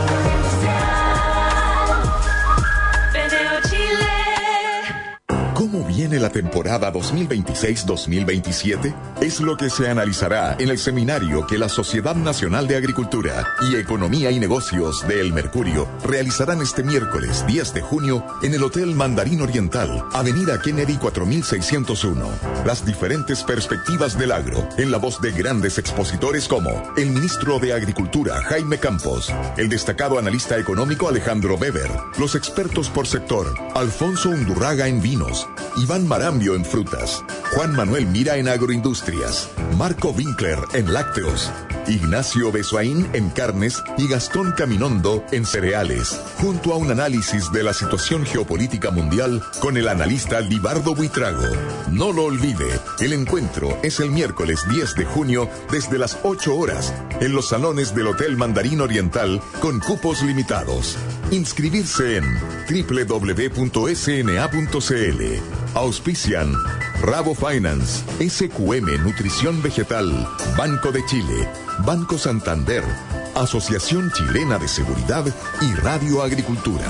¿Cómo viene la temporada dos mil veintiséis dos mil veintisiete? Es lo que se analizará en el seminario que la Sociedad Nacional de Agricultura y Economía y Negocios de El Mercurio realizarán este miércoles diez de junio en el Hotel Mandarín Oriental, Avenida Kennedy cuatro mil seiscientos uno. Las diferentes perspectivas del agro, en la voz de grandes expositores como el ministro de Agricultura, Jaime Campos, el destacado analista económico Alejandro Weber, los expertos por sector, Alfonso Undurraga en vinos, Iván Iván Marambio en frutas, Juan Manuel Mira en agroindustrias, Marco Winkler en lácteos, Ignacio Besoaín en carnes y Gastón Caminondo en cereales, junto a un análisis de la situación geopolítica mundial con el analista Libardo Buitrago. No lo olvide, el encuentro es el miércoles diez de junio desde las ocho horas en los salones del Hotel Mandarín Oriental con cupos limitados. Inscribirse en doble u doble u doble u punto s n a punto c l. Auspician Rabo Finance, S Q M Nutrición Vegetal, Banco de Chile, Banco Santander, Asociación Chilena de Seguridad y Radio Agricultura.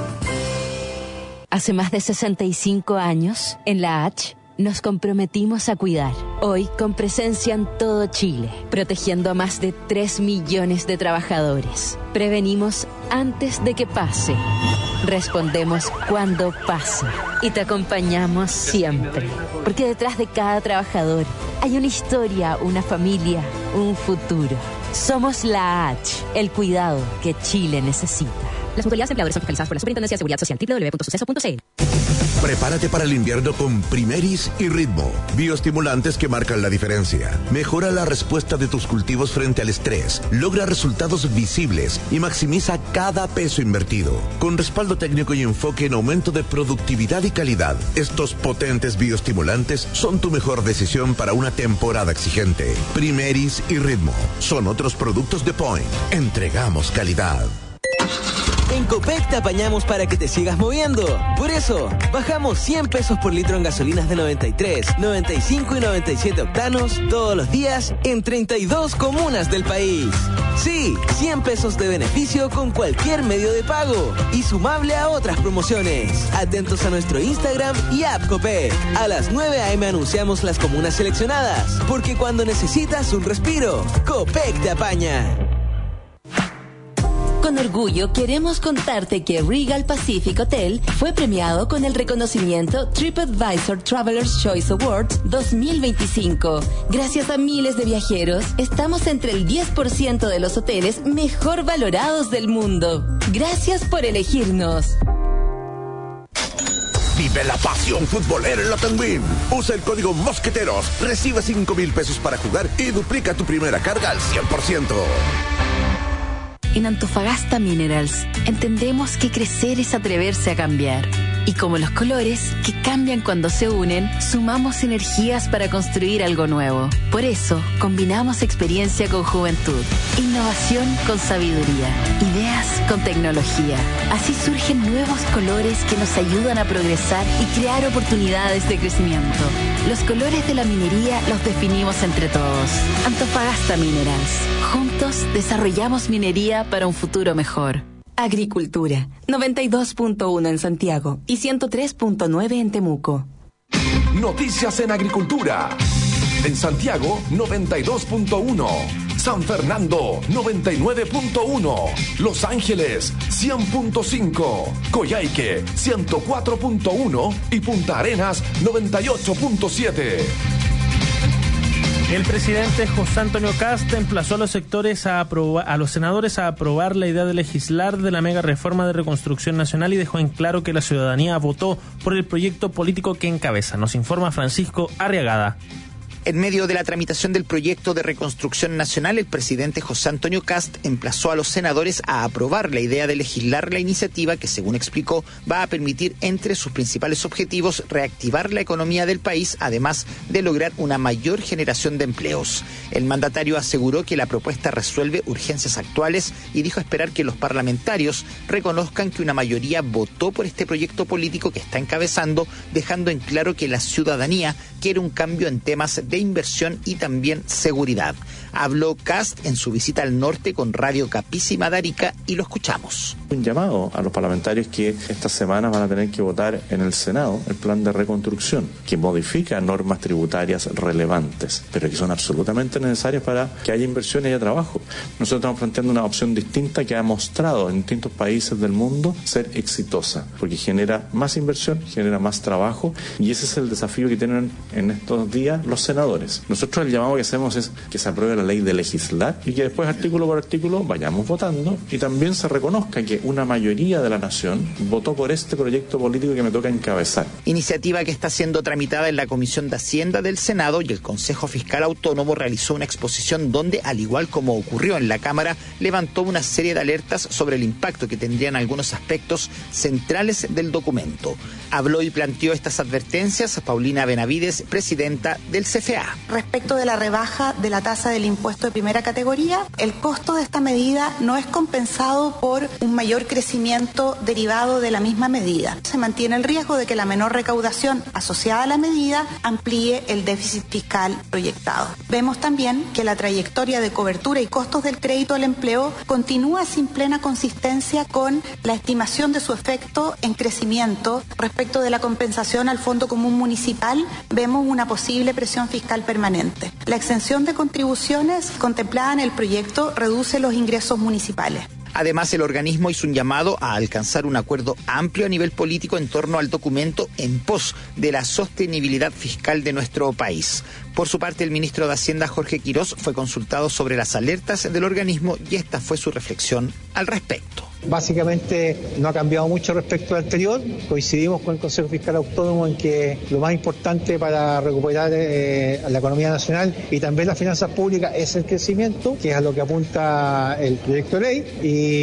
Hace más de sesenta y cinco años, en la H, nos comprometimos a cuidar. Hoy, con presencia en todo Chile, protegiendo a más de tres millones de trabajadores. Prevenimos antes de que pase. Respondemos cuando pasa. Y te acompañamos siempre. Porque detrás de cada trabajador hay una historia, una familia, un futuro. Somos la H, el cuidado que Chile necesita. Las mutualidades empleadores son fiscalizadas por la Superintendencia de Seguridad Social. doble u doble u doble u punto suceso punto c l. Prepárate para el invierno con Primeris y Ritmo, bioestimulantes que marcan la diferencia. Mejora la respuesta de tus cultivos frente al estrés, logra resultados visibles y maximiza cada peso invertido. Con respaldo técnico y enfoque en aumento de productividad y calidad, estos potentes bioestimulantes son tu mejor decisión para una temporada exigente. Primeris y Ritmo son otros productos de Point. Entregamos calidad. En Copec te apañamos para que te sigas moviendo. Por eso, bajamos cien pesos por litro en gasolinas de noventa y tres, noventa y cinco y noventa y siete octanos todos los días en treinta y dos comunas del país. Sí, cien pesos de beneficio con cualquier medio de pago y sumable a otras promociones. Atentos a nuestro Instagram y app Copec. A las nueve a eme anunciamos las comunas seleccionadas, porque cuando necesitas un respiro, Copec te apaña. Con orgullo queremos contarte que Regal Pacific Hotel fue premiado con el reconocimiento TripAdvisor Traveler's Choice Awards dos mil veinticinco. Gracias a miles de viajeros, estamos entre el diez por ciento de los hoteles mejor valorados del mundo. Gracias por elegirnos. Vive la pasión futbolera en la Tenguín. Usa el código Mosqueteros, recibe cinco mil pesos para jugar y duplica tu primera carga al cien por ciento. En Antofagasta Minerals entendemos que crecer es atreverse a cambiar. Y como los colores, que cambian cuando se unen, sumamos energías para construir algo nuevo. Por eso, combinamos experiencia con juventud, innovación con sabiduría, ideas con tecnología. Así surgen nuevos colores que nos ayudan a progresar y crear oportunidades de crecimiento. Los colores de la minería los definimos entre todos. Antofagasta Minerals. Juntos desarrollamos minería para un futuro mejor. Agricultura, noventa y dos punto uno en Santiago y ciento tres punto nueve en Temuco. Noticias en Agricultura. En Santiago, noventa y dos punto uno. San Fernando, noventa y nueve punto uno. Los Ángeles, cien punto cinco. Coyhaique, ciento cuatro punto uno. Y Punta Arenas, noventa y ocho punto siete. El presidente José Antonio Kast emplazó a los sectores a, aprobar, a los senadores a aprobar la idea de legislar de la mega reforma de reconstrucción nacional y dejó en claro que la ciudadanía votó por el proyecto político que encabeza. Nos informa Francisco Arriagada. En medio de la tramitación del proyecto de reconstrucción nacional, el presidente José Antonio Kast emplazó a los senadores a aprobar la idea de legislar la iniciativa que, según explicó, va a permitir, entre sus principales objetivos, reactivar la economía del país, además de lograr una mayor generación de empleos. El mandatario aseguró que la propuesta resuelve urgencias actuales y dijo esperar que los parlamentarios reconozcan que una mayoría votó por este proyecto político que está encabezando, dejando en claro que la ciudadanía quiere un cambio en temas de de inversión y también seguridad. Habló Kast en su visita al norte con Radio Capísima de Arica y lo escuchamos. Un llamado a los parlamentarios que estas semanas van a tener que votar en el Senado el plan de reconstrucción, que modifica normas tributarias relevantes, pero que son absolutamente necesarias para que haya inversión y haya trabajo. Nosotros estamos planteando una opción distinta que ha mostrado en distintos países del mundo ser exitosa, porque genera más inversión, genera más trabajo, y ese es el desafío que tienen en estos días los senadores. senadores. Nosotros el llamado que hacemos es que se apruebe la ley de legislar y que después artículo por artículo vayamos votando y también se reconozca que una mayoría de la nación votó por este proyecto político que me toca encabezar. Iniciativa que está siendo tramitada en la Comisión de Hacienda del Senado, y el Consejo Fiscal Autónomo realizó una exposición donde, al igual como ocurrió en la Cámara, levantó una serie de alertas sobre el impacto que tendrían algunos aspectos centrales del documento. Habló y planteó estas advertencias Paulina Benavides, presidenta del C F A. Respecto de la rebaja de la tasa del impuesto de primera categoría, el costo de esta medida no es compensado por un mayor crecimiento derivado de la misma medida. Se mantiene el riesgo de que la menor recaudación asociada a la medida amplíe el déficit fiscal proyectado. Vemos también que la trayectoria de cobertura y costos del crédito al empleo continúa sin plena consistencia con la estimación de su efecto en crecimiento. Respecto de la compensación al Fondo Común Municipal, vemos una posible presión fiscal permanente. La exención de contribuciones contemplada en el proyecto reduce los ingresos municipales. Además, el organismo hizo un llamado a alcanzar un acuerdo amplio a nivel político en torno al documento en pos de la sostenibilidad fiscal de nuestro país. Por su parte, el ministro de Hacienda, Jorge Quirós, fue consultado sobre las alertas del organismo y esta fue su reflexión al respecto. Básicamente no ha cambiado mucho respecto al anterior. Coincidimos con el Consejo Fiscal Autónomo en que lo más importante para recuperar eh, la economía nacional y también las finanzas públicas es el crecimiento, que es a lo que apunta el proyecto de ley,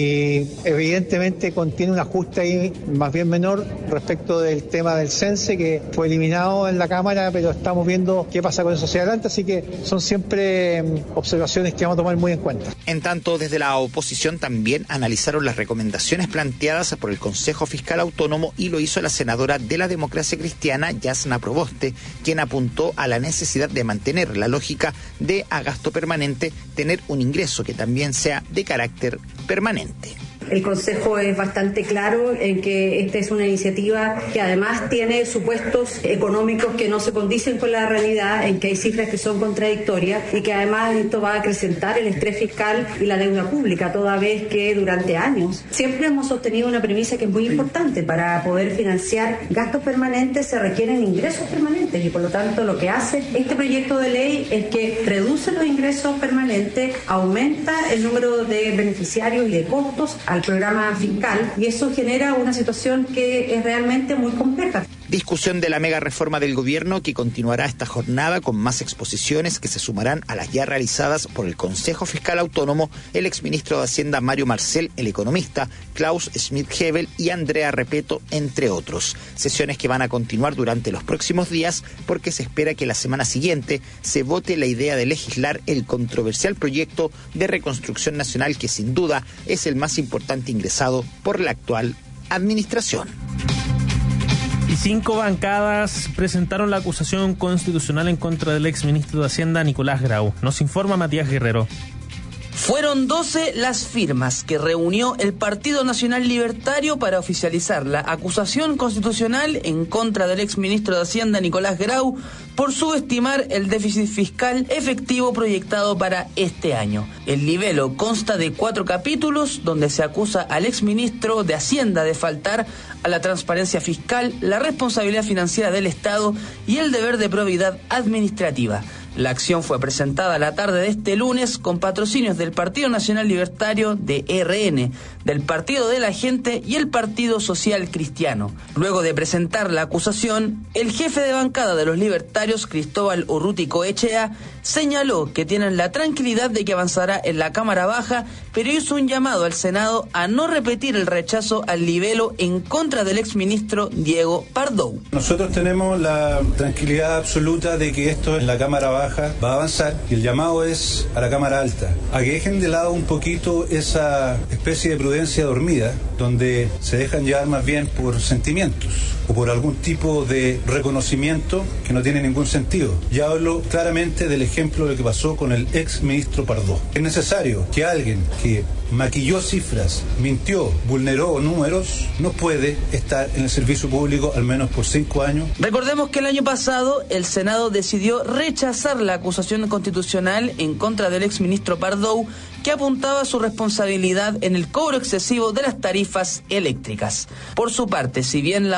y evidentemente contiene un ajuste ahí más bien menor respecto del tema del cense, que fue eliminado en la Cámara, pero estamos viendo qué pasa con eso hacia adelante, así que son siempre eh, observaciones que vamos a tomar muy en cuenta. En tanto, desde la oposición también analizaron las recomendaciones recomendaciones planteadas por el Consejo Fiscal Autónomo, y lo hizo la senadora de la Democracia Cristiana, Yasna Proboste, quien apuntó a la necesidad de mantener la lógica de a gasto permanente, tener un ingreso que también sea de carácter permanente. El Consejo es bastante claro en que esta es una iniciativa que además tiene supuestos económicos que no se condicen con la realidad, en que hay cifras que son contradictorias y que además esto va a acrecentar el estrés fiscal y la deuda pública, toda vez que durante años siempre hemos sostenido una premisa que es muy importante. Para poder financiar gastos permanentes se requieren ingresos permanentes, y por lo tanto lo que hace este proyecto de ley es que reduce los ingresos permanentes, aumenta el número de beneficiarios y de costos al programa fiscal, y eso genera una situación que es realmente muy compleja. Discusión de la mega reforma del gobierno que continuará esta jornada con más exposiciones que se sumarán a las ya realizadas por el Consejo Fiscal Autónomo, el exministro de Hacienda Mario Marcel, el economista Klaus Schmidt-Hebel y Andrea Repeto, entre otros. Sesiones que van a continuar durante los próximos días porque se espera que la semana siguiente se vote la idea de legislar el controversial proyecto de reconstrucción nacional que sin duda es el más importante ingresado por la actual administración. Y cinco bancadas presentaron la acusación constitucional en contra del exministro de Hacienda, Nicolás Grau. Nos informa Matías Guerrero. Fueron doce las firmas que reunió el Partido Nacional Libertario para oficializar la acusación constitucional en contra del exministro de Hacienda, Nicolás Grau, por subestimar el déficit fiscal efectivo proyectado para este año. El libelo consta de cuatro capítulos donde se acusa al exministro de Hacienda de faltar a la transparencia fiscal, la responsabilidad financiera del Estado y el deber de probidad administrativa. La acción fue presentada la tarde de este lunes con patrocinios del Partido Nacional Libertario, de R N, del Partido de la Gente y el Partido Social Cristiano. Luego de presentar la acusación, el jefe de bancada de los libertarios, Cristóbal Urruti-Coechea, señaló que tienen la tranquilidad de que avanzará en la Cámara Baja, pero hizo un llamado al Senado a no repetir el rechazo al libelo en contra del exministro Diego Pardow. Nosotros tenemos la tranquilidad absoluta de que esto en la Cámara Baja va a avanzar, y el llamado es a la Cámara Alta a que dejen de lado un poquito esa especie de prudencia dormida donde se dejan llevar más bien por sentimientos o por algún tipo de reconocimiento que no tiene ningún sentido. Ya hablo claramente del ejemplo de lo que pasó con el ex ministro Pardow. Es necesario que alguien que maquilló cifras, mintió, vulneró números, no puede estar en el servicio público al menos por cinco años. Recordemos que el año pasado el Senado decidió rechazar la acusación constitucional en contra del exministro Pardow, que apuntaba a su responsabilidad en el cobro excesivo de las tarifas eléctricas. Por su parte, si bien la U D I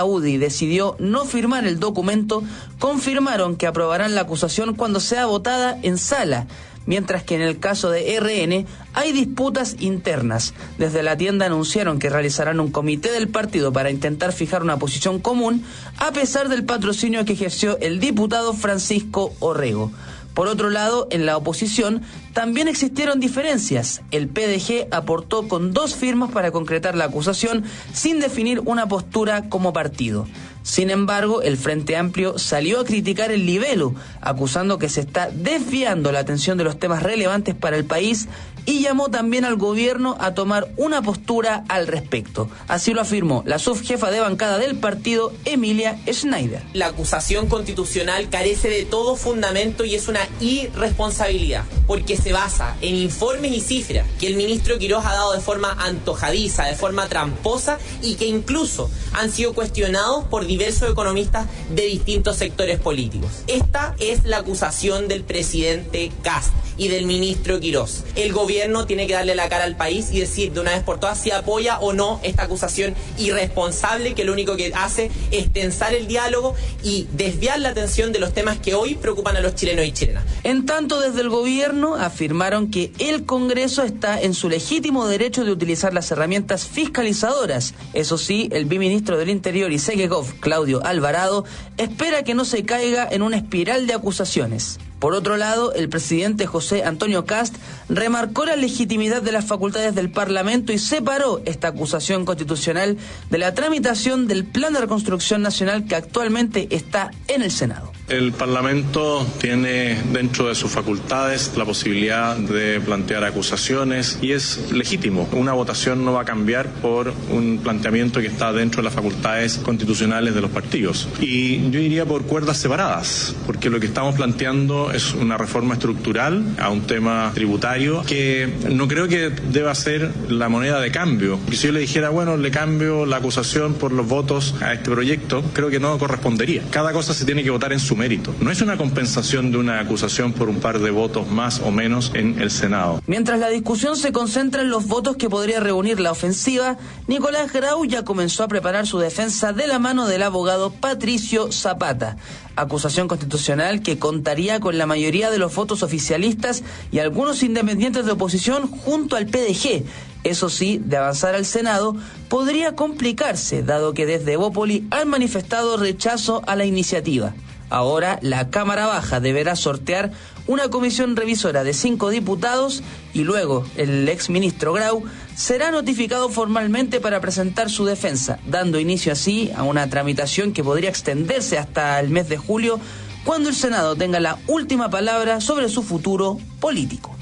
decidió no firmar el documento, confirmaron que aprobarán la acusación cuando sea votada en sala, mientras que en el caso de R N hay disputas internas. Desde la tienda anunciaron que realizarán un comité del partido para intentar fijar una posición común, a pesar del patrocinio que ejerció el diputado Francisco Orrego. Por otro lado, en la oposición también existieron diferencias. El P D G aportó con dos firmas para concretar la acusación sin definir una postura como partido. Sin embargo, el Frente Amplio salió a criticar el libelo, acusando que se está desviando la atención de los temas relevantes para el país y llamó también al gobierno a tomar una postura al respecto. Así lo afirmó la subjefa de bancada del partido, Emilia Schneider. La acusación constitucional carece de todo fundamento y es una irresponsabilidad, porque se basa en informes y cifras que el ministro Quirós ha dado de forma antojadiza, de forma tramposa, y que incluso han sido cuestionados por diversos economistas de distintos sectores políticos. Esta es la acusación del presidente Kast y del ministro Quirós. El gobierno tiene que darle la cara al país y decir de una vez por todas si apoya o no esta acusación irresponsable, que lo único que hace es tensar el diálogo y desviar la atención de los temas que hoy preocupan a los chilenos y chilenas. En tanto, desde el gobierno afirmaron que el Congreso está en su legítimo derecho de utilizar las herramientas fiscalizadoras. Eso sí, el viceministro del Interior y Segegov, Claudio Alvarado, espera que no se caiga en una espiral de acusaciones. Por otro lado, el presidente José Antonio Kast remarcó la legitimidad de las facultades del Parlamento y separó esta acusación constitucional de la tramitación del Plan de Reconstrucción Nacional que actualmente está en el Senado. El Parlamento tiene dentro de sus facultades la posibilidad de plantear acusaciones y es legítimo. Una votación no va a cambiar por un planteamiento que está dentro de las facultades constitucionales de los partidos. Y yo iría por cuerdas separadas, porque lo que estamos planteando es una reforma estructural a un tema tributario que no creo que deba ser la moneda de cambio. Y si yo le dijera, bueno, le cambio la acusación por los votos a este proyecto, creo que no correspondería. Cada cosa se tiene que votar en su mérito. No es una compensación de una acusación por un par de votos más o menos en el Senado. Mientras la discusión se concentra en los votos que podría reunir la ofensiva, Nicolás Grau ya comenzó a preparar su defensa de la mano del abogado Patricio Zapata. Acusación constitucional que contaría con la mayoría de los votos oficialistas y algunos independientes de oposición junto al P D G. Eso sí, de avanzar al Senado, podría complicarse, dado que desde Evópoli han manifestado rechazo a la iniciativa. Ahora, la Cámara Baja deberá sortear una comisión revisora de cinco diputados y luego el exministro Grau será notificado formalmente para presentar su defensa, dando inicio así a una tramitación que podría extenderse hasta el mes de julio, cuando el Senado tenga la última palabra sobre su futuro político.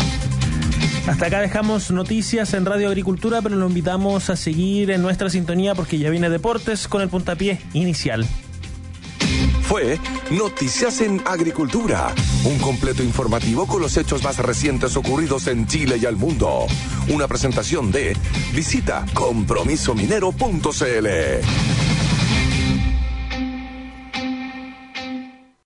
Hasta acá dejamos noticias en Radio Agricultura, pero lo invitamos a seguir en nuestra sintonía porque ya viene Deportes con el puntapié inicial. Fue Noticias en Agricultura, un completo informativo con los hechos más recientes ocurridos en Chile y al mundo. Una presentación de Visita compromiso minero punto c l.